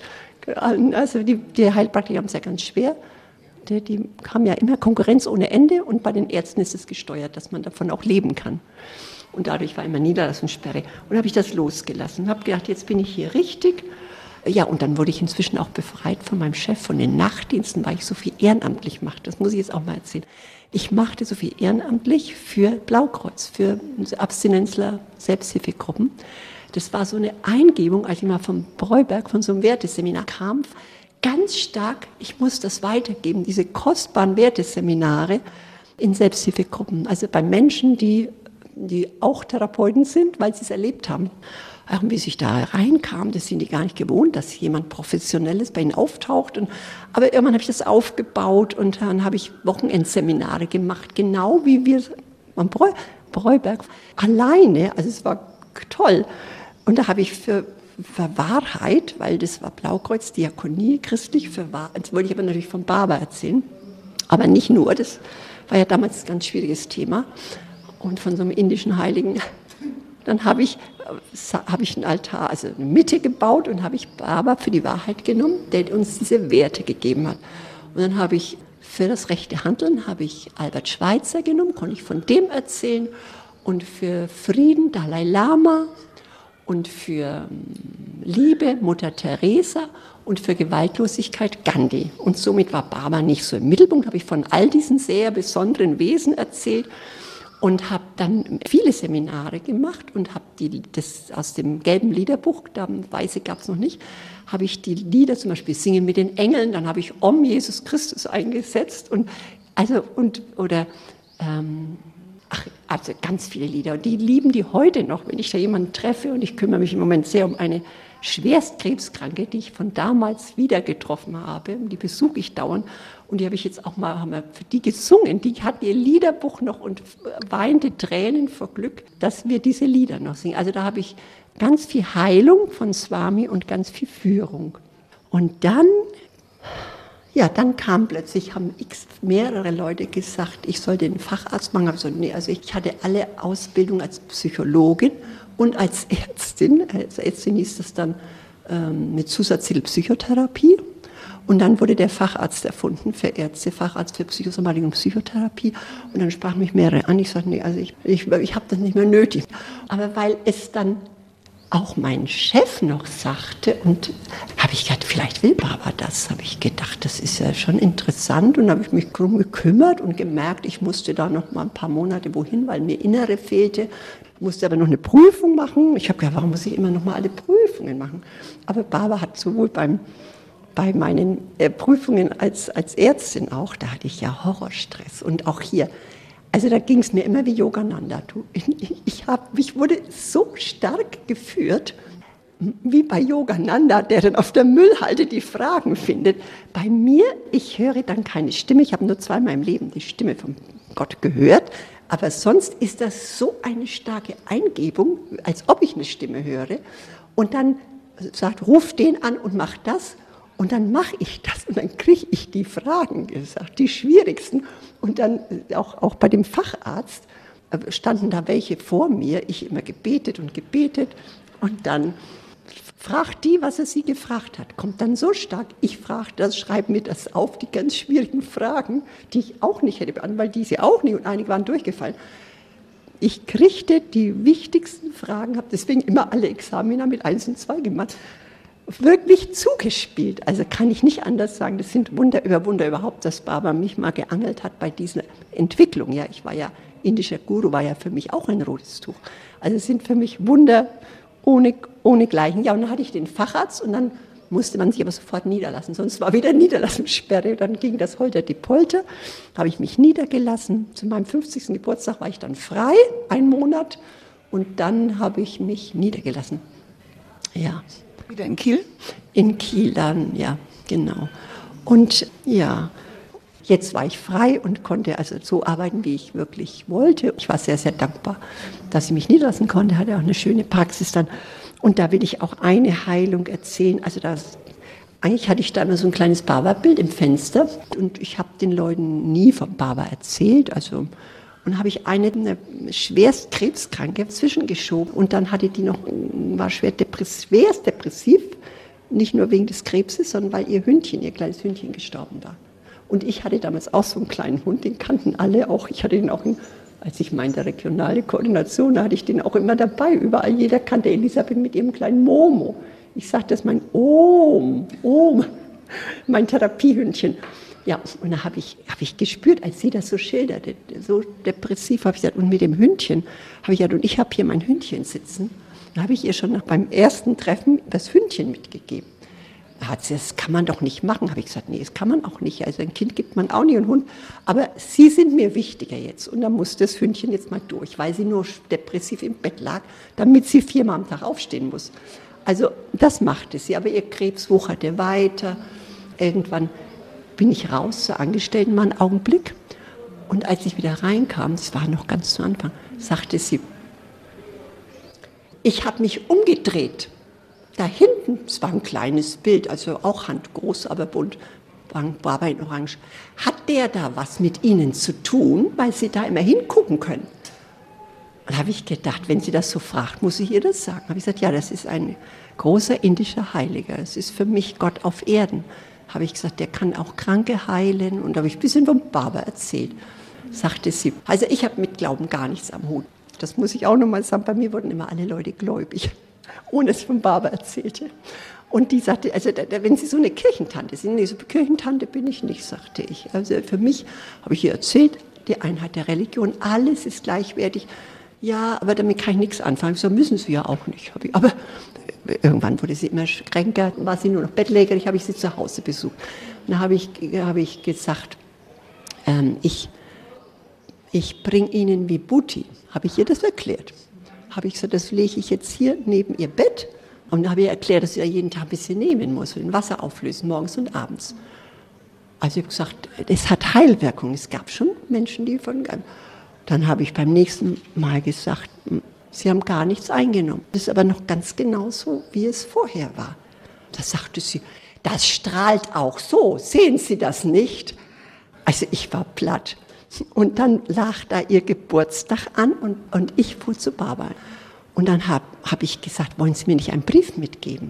Also die, die Heilpraktiker haben es ja ganz schwer. Die, die haben ja immer Konkurrenz ohne Ende und bei den Ärzten ist es gesteuert, dass man davon auch leben kann. Und dadurch war immer Niederlassungssperre. Und habe ich das losgelassen. Habe gedacht, jetzt bin ich hier richtig. Ja, und dann wurde ich inzwischen auch befreit von meinem Chef, von den Nachtdiensten, weil ich so viel ehrenamtlich machte. Das muss ich jetzt auch mal erzählen. Ich machte so viel ehrenamtlich für Blaukreuz, für Abstinenzler, Selbsthilfegruppen. Das war so eine Eingebung, als ich mal vom Breuberg, von so einem Werteseminar kam, ganz stark, ich muss das weitergeben, diese kostbaren Werteseminare in Selbsthilfegruppen, also bei Menschen, die, die auch Therapeuten sind, weil sie es erlebt haben. Und wie ich da reinkam, das sind die gar nicht gewohnt, dass jemand Professionelles bei ihnen auftaucht. Und, aber irgendwann habe ich das aufgebaut und dann habe ich Wochenendseminare gemacht, genau wie wir am Breu, Breuberg alleine, also es war toll. Und da habe ich für, für Wahrheit, weil das war Blaukreuz, Diakonie, christlich für Wahrheit, jetzt wollte ich aber natürlich von Baba erzählen, aber nicht nur, das war ja damals ein ganz schwieriges Thema und von so einem indischen Heiligen. Dann habe ich, habe ich einen Altar, also eine Mitte gebaut und habe ich Baba für die Wahrheit genommen, der uns diese Werte gegeben hat. Und dann habe ich für das rechte Handeln, habe ich Albert Schweitzer genommen, konnte ich von dem erzählen. Und für Frieden Dalai Lama und für Liebe Mutter Teresa und für Gewaltlosigkeit Gandhi. Und somit war Baba nicht so im Mittelpunkt, habe ich von all diesen sehr besonderen Wesen erzählt und habe dann viele Seminare gemacht und habe die, das aus dem gelben Liederbuch, da Weiße gab es noch nicht, habe ich die Lieder zum Beispiel Singen mit den Engeln, dann habe ich Om Jesus Christus eingesetzt und also und oder ähm, Ach, also ganz viele Lieder. Und die lieben die heute noch, wenn ich da jemanden treffe. Und ich kümmere mich im Moment sehr um eine schwerst Krebskranke, die ich von damals wieder getroffen habe. Die besuche ich dauernd. Und die habe ich jetzt auch mal, haben wir für die gesungen. Die hatten ihr Liederbuch noch und weinte Tränen vor Glück, dass wir diese Lieder noch singen. Also da habe ich ganz viel Heilung von Swami und ganz viel Führung. Und dann, ja, dann kam plötzlich, haben x mehrere Leute gesagt, ich soll den Facharzt machen. Also, nee, also ich hatte alle Ausbildung als Psychologin und als Ärztin. Als Ärztin hieß das dann ähm, mit Zusatztitel Psychotherapie. Und dann wurde der Facharzt erfunden für Ärzte, Facharzt für Psychosomatik und Psychotherapie. Und dann sprachen mich mehrere an. Ich sagte, nee, also ich, ich, ich habe das nicht mehr nötig. Aber weil es dann auch mein Chef noch sagte, und habe ich gedacht, vielleicht will Barbara das, habe ich gedacht, das ist ja schon interessant. Und habe ich mich darum gekümmert und gemerkt, ich musste da noch mal ein paar Monate wohin, weil mir Innere fehlte. Ich musste aber noch eine Prüfung machen. Ich habe gedacht, warum muss ich immer noch mal alle Prüfungen machen? Aber Barbara hat sowohl beim Bei meinen äh, Prüfungen als, als Ärztin auch, da hatte ich ja Horrorstress. Und auch hier, also da ging es mir immer wie Yogananda. Ich, ich, hab, ich wurde so stark geführt, wie bei Yogananda, der dann auf der Müllhalde die Fragen findet. Bei mir, ich höre dann keine Stimme. Ich habe nur zweimal im Leben die Stimme von Gott gehört. Aber sonst ist das so eine starke Eingebung, als ob ich eine Stimme höre. Und dann sagt, ruf den an und mach das. Und dann mache ich das und dann kriege ich die Fragen gesagt, die schwierigsten. Und dann auch, auch bei dem Facharzt standen da welche vor mir, ich immer gebetet und gebetet. Und dann fragt die, was er sie gefragt hat. Kommt dann so stark, ich frage das, schreibe mir das auf, die ganz schwierigen Fragen, die ich auch nicht hätte beantwortet, weil diese auch nicht und einige waren durchgefallen. Ich kriegte die wichtigsten Fragen, habe deswegen immer alle Examina mit eins und zwei gemacht, wirklich zugespielt. Also kann ich nicht anders sagen, das sind Wunder über Wunder überhaupt, dass Barbara mich mal geangelt hat bei dieser Entwicklung. Ja, ich war ja, indischer Guru war ja für mich auch ein rotes Tuch. Also es sind für mich Wunder ohne, ohne Gleichen. Ja, und dann hatte ich den Facharzt und dann musste man sich aber sofort niederlassen, sonst war wieder Niederlassungssperre. Dann ging das Holter die Polter, habe ich mich niedergelassen. Zu meinem fünfzigsten Geburtstag war ich dann frei, einen Monat, und dann habe ich mich niedergelassen. Ja. Wieder in Kiel? In Kiel dann, ja, genau. Und ja, jetzt war ich frei und konnte also so arbeiten, wie ich wirklich wollte. Ich war sehr, sehr dankbar, dass ich mich niederlassen konnte, hatte auch eine schöne Praxis dann. Und da will ich auch eine Heilung erzählen. Also das, eigentlich hatte ich da immer so ein kleines Barbara-Bild im Fenster und ich habe den Leuten nie von Barbara erzählt, also. Und habe ich eine, eine schwerst Krebskranke zwischengeschoben. Und dann hatte die noch, war schwer depressiv, schwerst depressiv, nicht nur wegen des Krebses, sondern weil ihr Hündchen, ihr kleines Hündchen gestorben war. Und ich hatte damals auch so einen kleinen Hund, den kannten alle auch. Ich hatte den auch, in, als ich meinte regionale Koordination, da hatte ich den auch immer dabei. Überall, jeder kannte Elisabeth mit ihrem kleinen Momo. Ich sagte, das ist mein Ohm, Ohm, mein Therapiehündchen. Ja, und da habe ich, hab ich gespürt, als sie das so schilderte, so depressiv, habe ich gesagt, und mit dem Hündchen, habe ich gesagt, und ich habe hier mein Hündchen sitzen. Da habe ich ihr schon nach beim ersten Treffen das Hündchen mitgegeben. Da hat sie gesagt, das kann man doch nicht machen. Habe ich gesagt, nee, das kann man auch nicht. Also ein Kind gibt man auch nicht, einen Hund. Aber sie sind mir wichtiger jetzt. Und da musste das Hündchen jetzt mal durch, weil sie nur depressiv im Bett lag, damit sie viermal am Tag aufstehen muss. Also das machte sie, aber ihr Krebs wucherte weiter. Irgendwann bin ich raus zur Angestellten mal einen Augenblick. Und als ich wieder reinkam, das war noch ganz zu Anfang, sagte sie, ich habe mich umgedreht. Da hinten, es war ein kleines Bild, also auch handgroß, aber bunt, war bei Orange. Hat der da was mit Ihnen zu tun, weil Sie da immer hingucken können? Und habe ich gedacht, wenn sie das so fragt, muss ich ihr das sagen. Habe ich gesagt, ja, das ist ein großer indischer Heiliger. Das ist für mich Gott auf Erden. Habe ich gesagt, der kann auch Kranke heilen. Und da habe ich ein bisschen von Barbara erzählt. Sagte sie, also ich habe mit Glauben gar nichts am Hut. Das muss ich auch nochmal sagen. Bei mir wurden immer alle Leute gläubig, ohne dass ich von Barbara erzählte. Und die sagte, also da, da, wenn Sie so eine Kirchentante sind, nee, so eine Kirchentante bin ich nicht, sagte ich. Also für mich habe ich ihr erzählt, die Einheit der Religion, alles ist gleichwertig. Ja, aber damit kann ich nichts anfangen. So müssen Sie ja auch nicht. Aber irgendwann wurde sie immer kränker, war sie nur noch bettlägerig, habe ich sie zu Hause besucht. Und da habe ich, habe ich gesagt, ähm, ich, ich bringe Ihnen Vibhuti. Habe ich ihr das erklärt. Habe ich gesagt, das lege ich jetzt hier neben Ihr Bett Und da habe ich erklärt, dass ich ja jeden Tag ein bisschen nehmen muss und in Wasser auflösen, morgens und abends. Also ich habe gesagt, es hat Heilwirkung. Es gab schon Menschen, die von... Dann habe ich beim nächsten Mal gesagt, Sie haben gar nichts eingenommen. Das ist aber noch ganz genau so, wie es vorher war. Da sagte sie, das strahlt auch so, sehen Sie das nicht? Also ich war platt. Und dann lag da ihr Geburtstag an und, und ich fuhr zu Barbara. Und dann habe hab ich gesagt, wollen Sie mir nicht einen Brief mitgeben?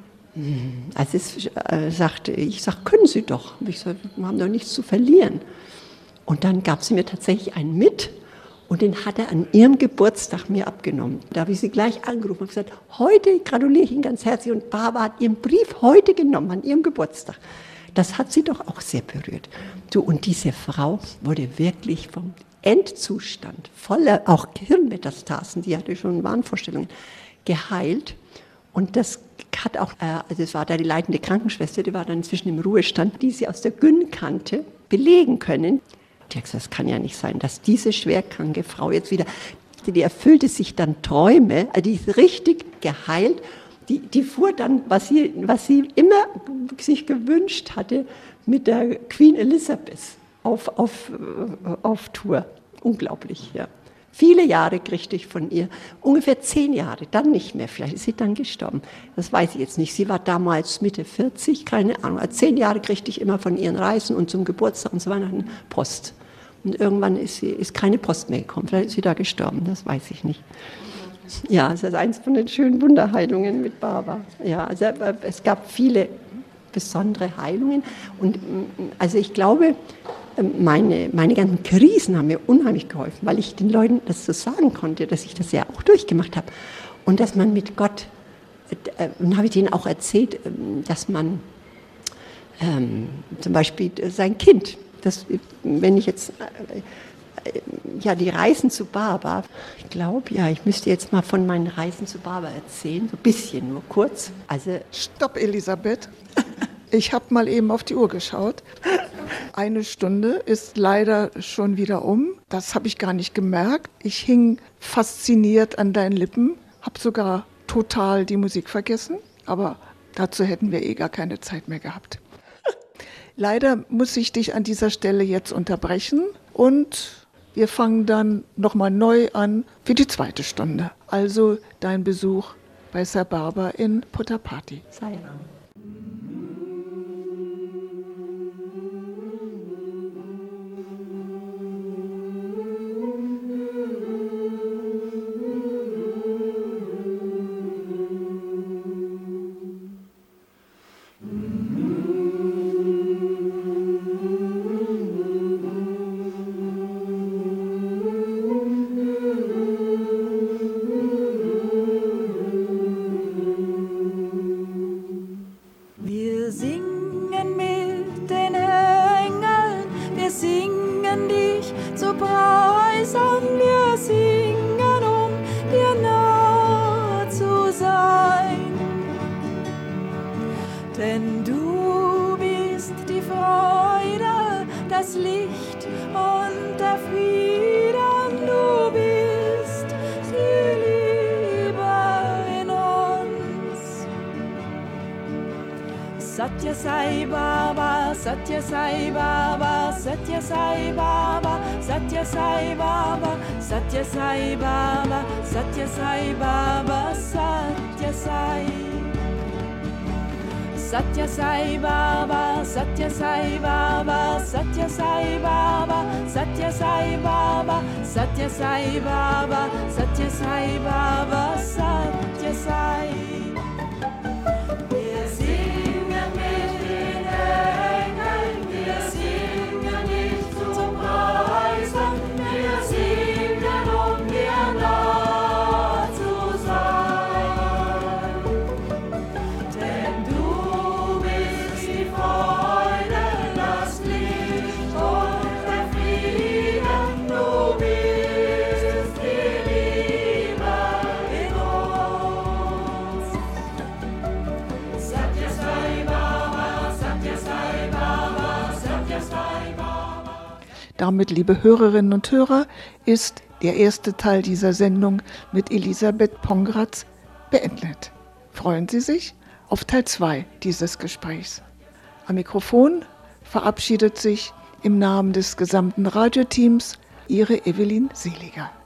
Also es äh, sagte, ich sag, können Sie doch. Ich sag, wir haben doch nichts zu verlieren. Und dann gab sie mir tatsächlich einen mit und den hat er an ihrem Geburtstag mir abgenommen. Da habe ich sie gleich angerufen und gesagt, heute gratuliere ich Ihnen ganz herzlich. Und Barbara hat ihren Brief heute genommen, an ihrem Geburtstag. Das hat sie doch auch sehr berührt. Du, und diese Frau wurde wirklich vom Endzustand, voller auch Hirnmetastasen, die hatte schon Wahnvorstellungen, geheilt. Und das hat auch, also es war da die leitende Krankenschwester, die war dann inzwischen im Ruhestand, die sie aus der Gyn kannte, belegen können. Die hat gesagt, das kann ja nicht sein, dass diese schwerkranke Frau jetzt wieder, die erfüllte sich dann Träume, also die ist richtig geheilt, die, die fuhr dann, was sie, was sie immer sich gewünscht hatte, mit der Queen Elizabeth auf, auf, auf Tour. Unglaublich, ja. Viele Jahre kriegte ich von ihr, ungefähr zehn Jahre, dann nicht mehr, vielleicht ist sie dann gestorben. Das weiß ich jetzt nicht. Sie war damals Mitte vierzig, keine Ahnung. Also zehn Jahre kriegte ich immer von ihren Reisen und zum Geburtstag und so Weihnachten Post. Und irgendwann ist, sie, ist keine Post mehr gekommen, vielleicht ist sie da gestorben, das weiß ich nicht. Ja, das ist eins von den schönen Wunderheilungen mit Barbara. Ja, also es gab viele besondere Heilungen. Und also ich glaube, Meine, meine ganzen Krisen haben mir unheimlich geholfen, weil ich den Leuten das so sagen konnte, dass ich das ja auch durchgemacht habe. Und dass man mit Gott, äh, und habe ich denen auch erzählt, dass man ähm, zum Beispiel sein Kind, das, wenn ich jetzt, äh, ja, die Reisen zu Barbara, ich glaube, ja, ich müsste jetzt mal von meinen Reisen zu Barbara erzählen, so ein bisschen, nur kurz. Also, Stopp, Elisabeth. Ich habe mal eben auf die Uhr geschaut. Eine Stunde ist leider schon wieder um. Das habe ich gar nicht gemerkt. Ich hing fasziniert an deinen Lippen, habe sogar total die Musik vergessen. Aber dazu hätten wir eh gar keine Zeit mehr gehabt. Leider muss ich dich an dieser Stelle jetzt unterbrechen und wir fangen dann nochmal neu an für die zweite Stunde. Also dein Besuch bei Sir Barbara in Puttaparthi. sei ja. Satya Sai Baba, Satya Sai Baba, Satya Sai Baba, Satya Sai Baba, Satya Sai Baba, Satya Sai Baba, Satya Sai. Satya Sai Baba, Satya Sai Baba, Satya Sai Baba, Satya Sai Baba, Satya Sai Baba, Satya Sai Baba, Satya Sai. Damit, liebe Hörerinnen und Hörer, ist der erste Teil dieser Sendung mit Elisabeth Pongratz beendet. freuen Sie sich auf Teil zwei dieses Gesprächs. Am Mikrofon verabschiedet sich im Namen des gesamten Radioteams Ihre Evelyn Seliger.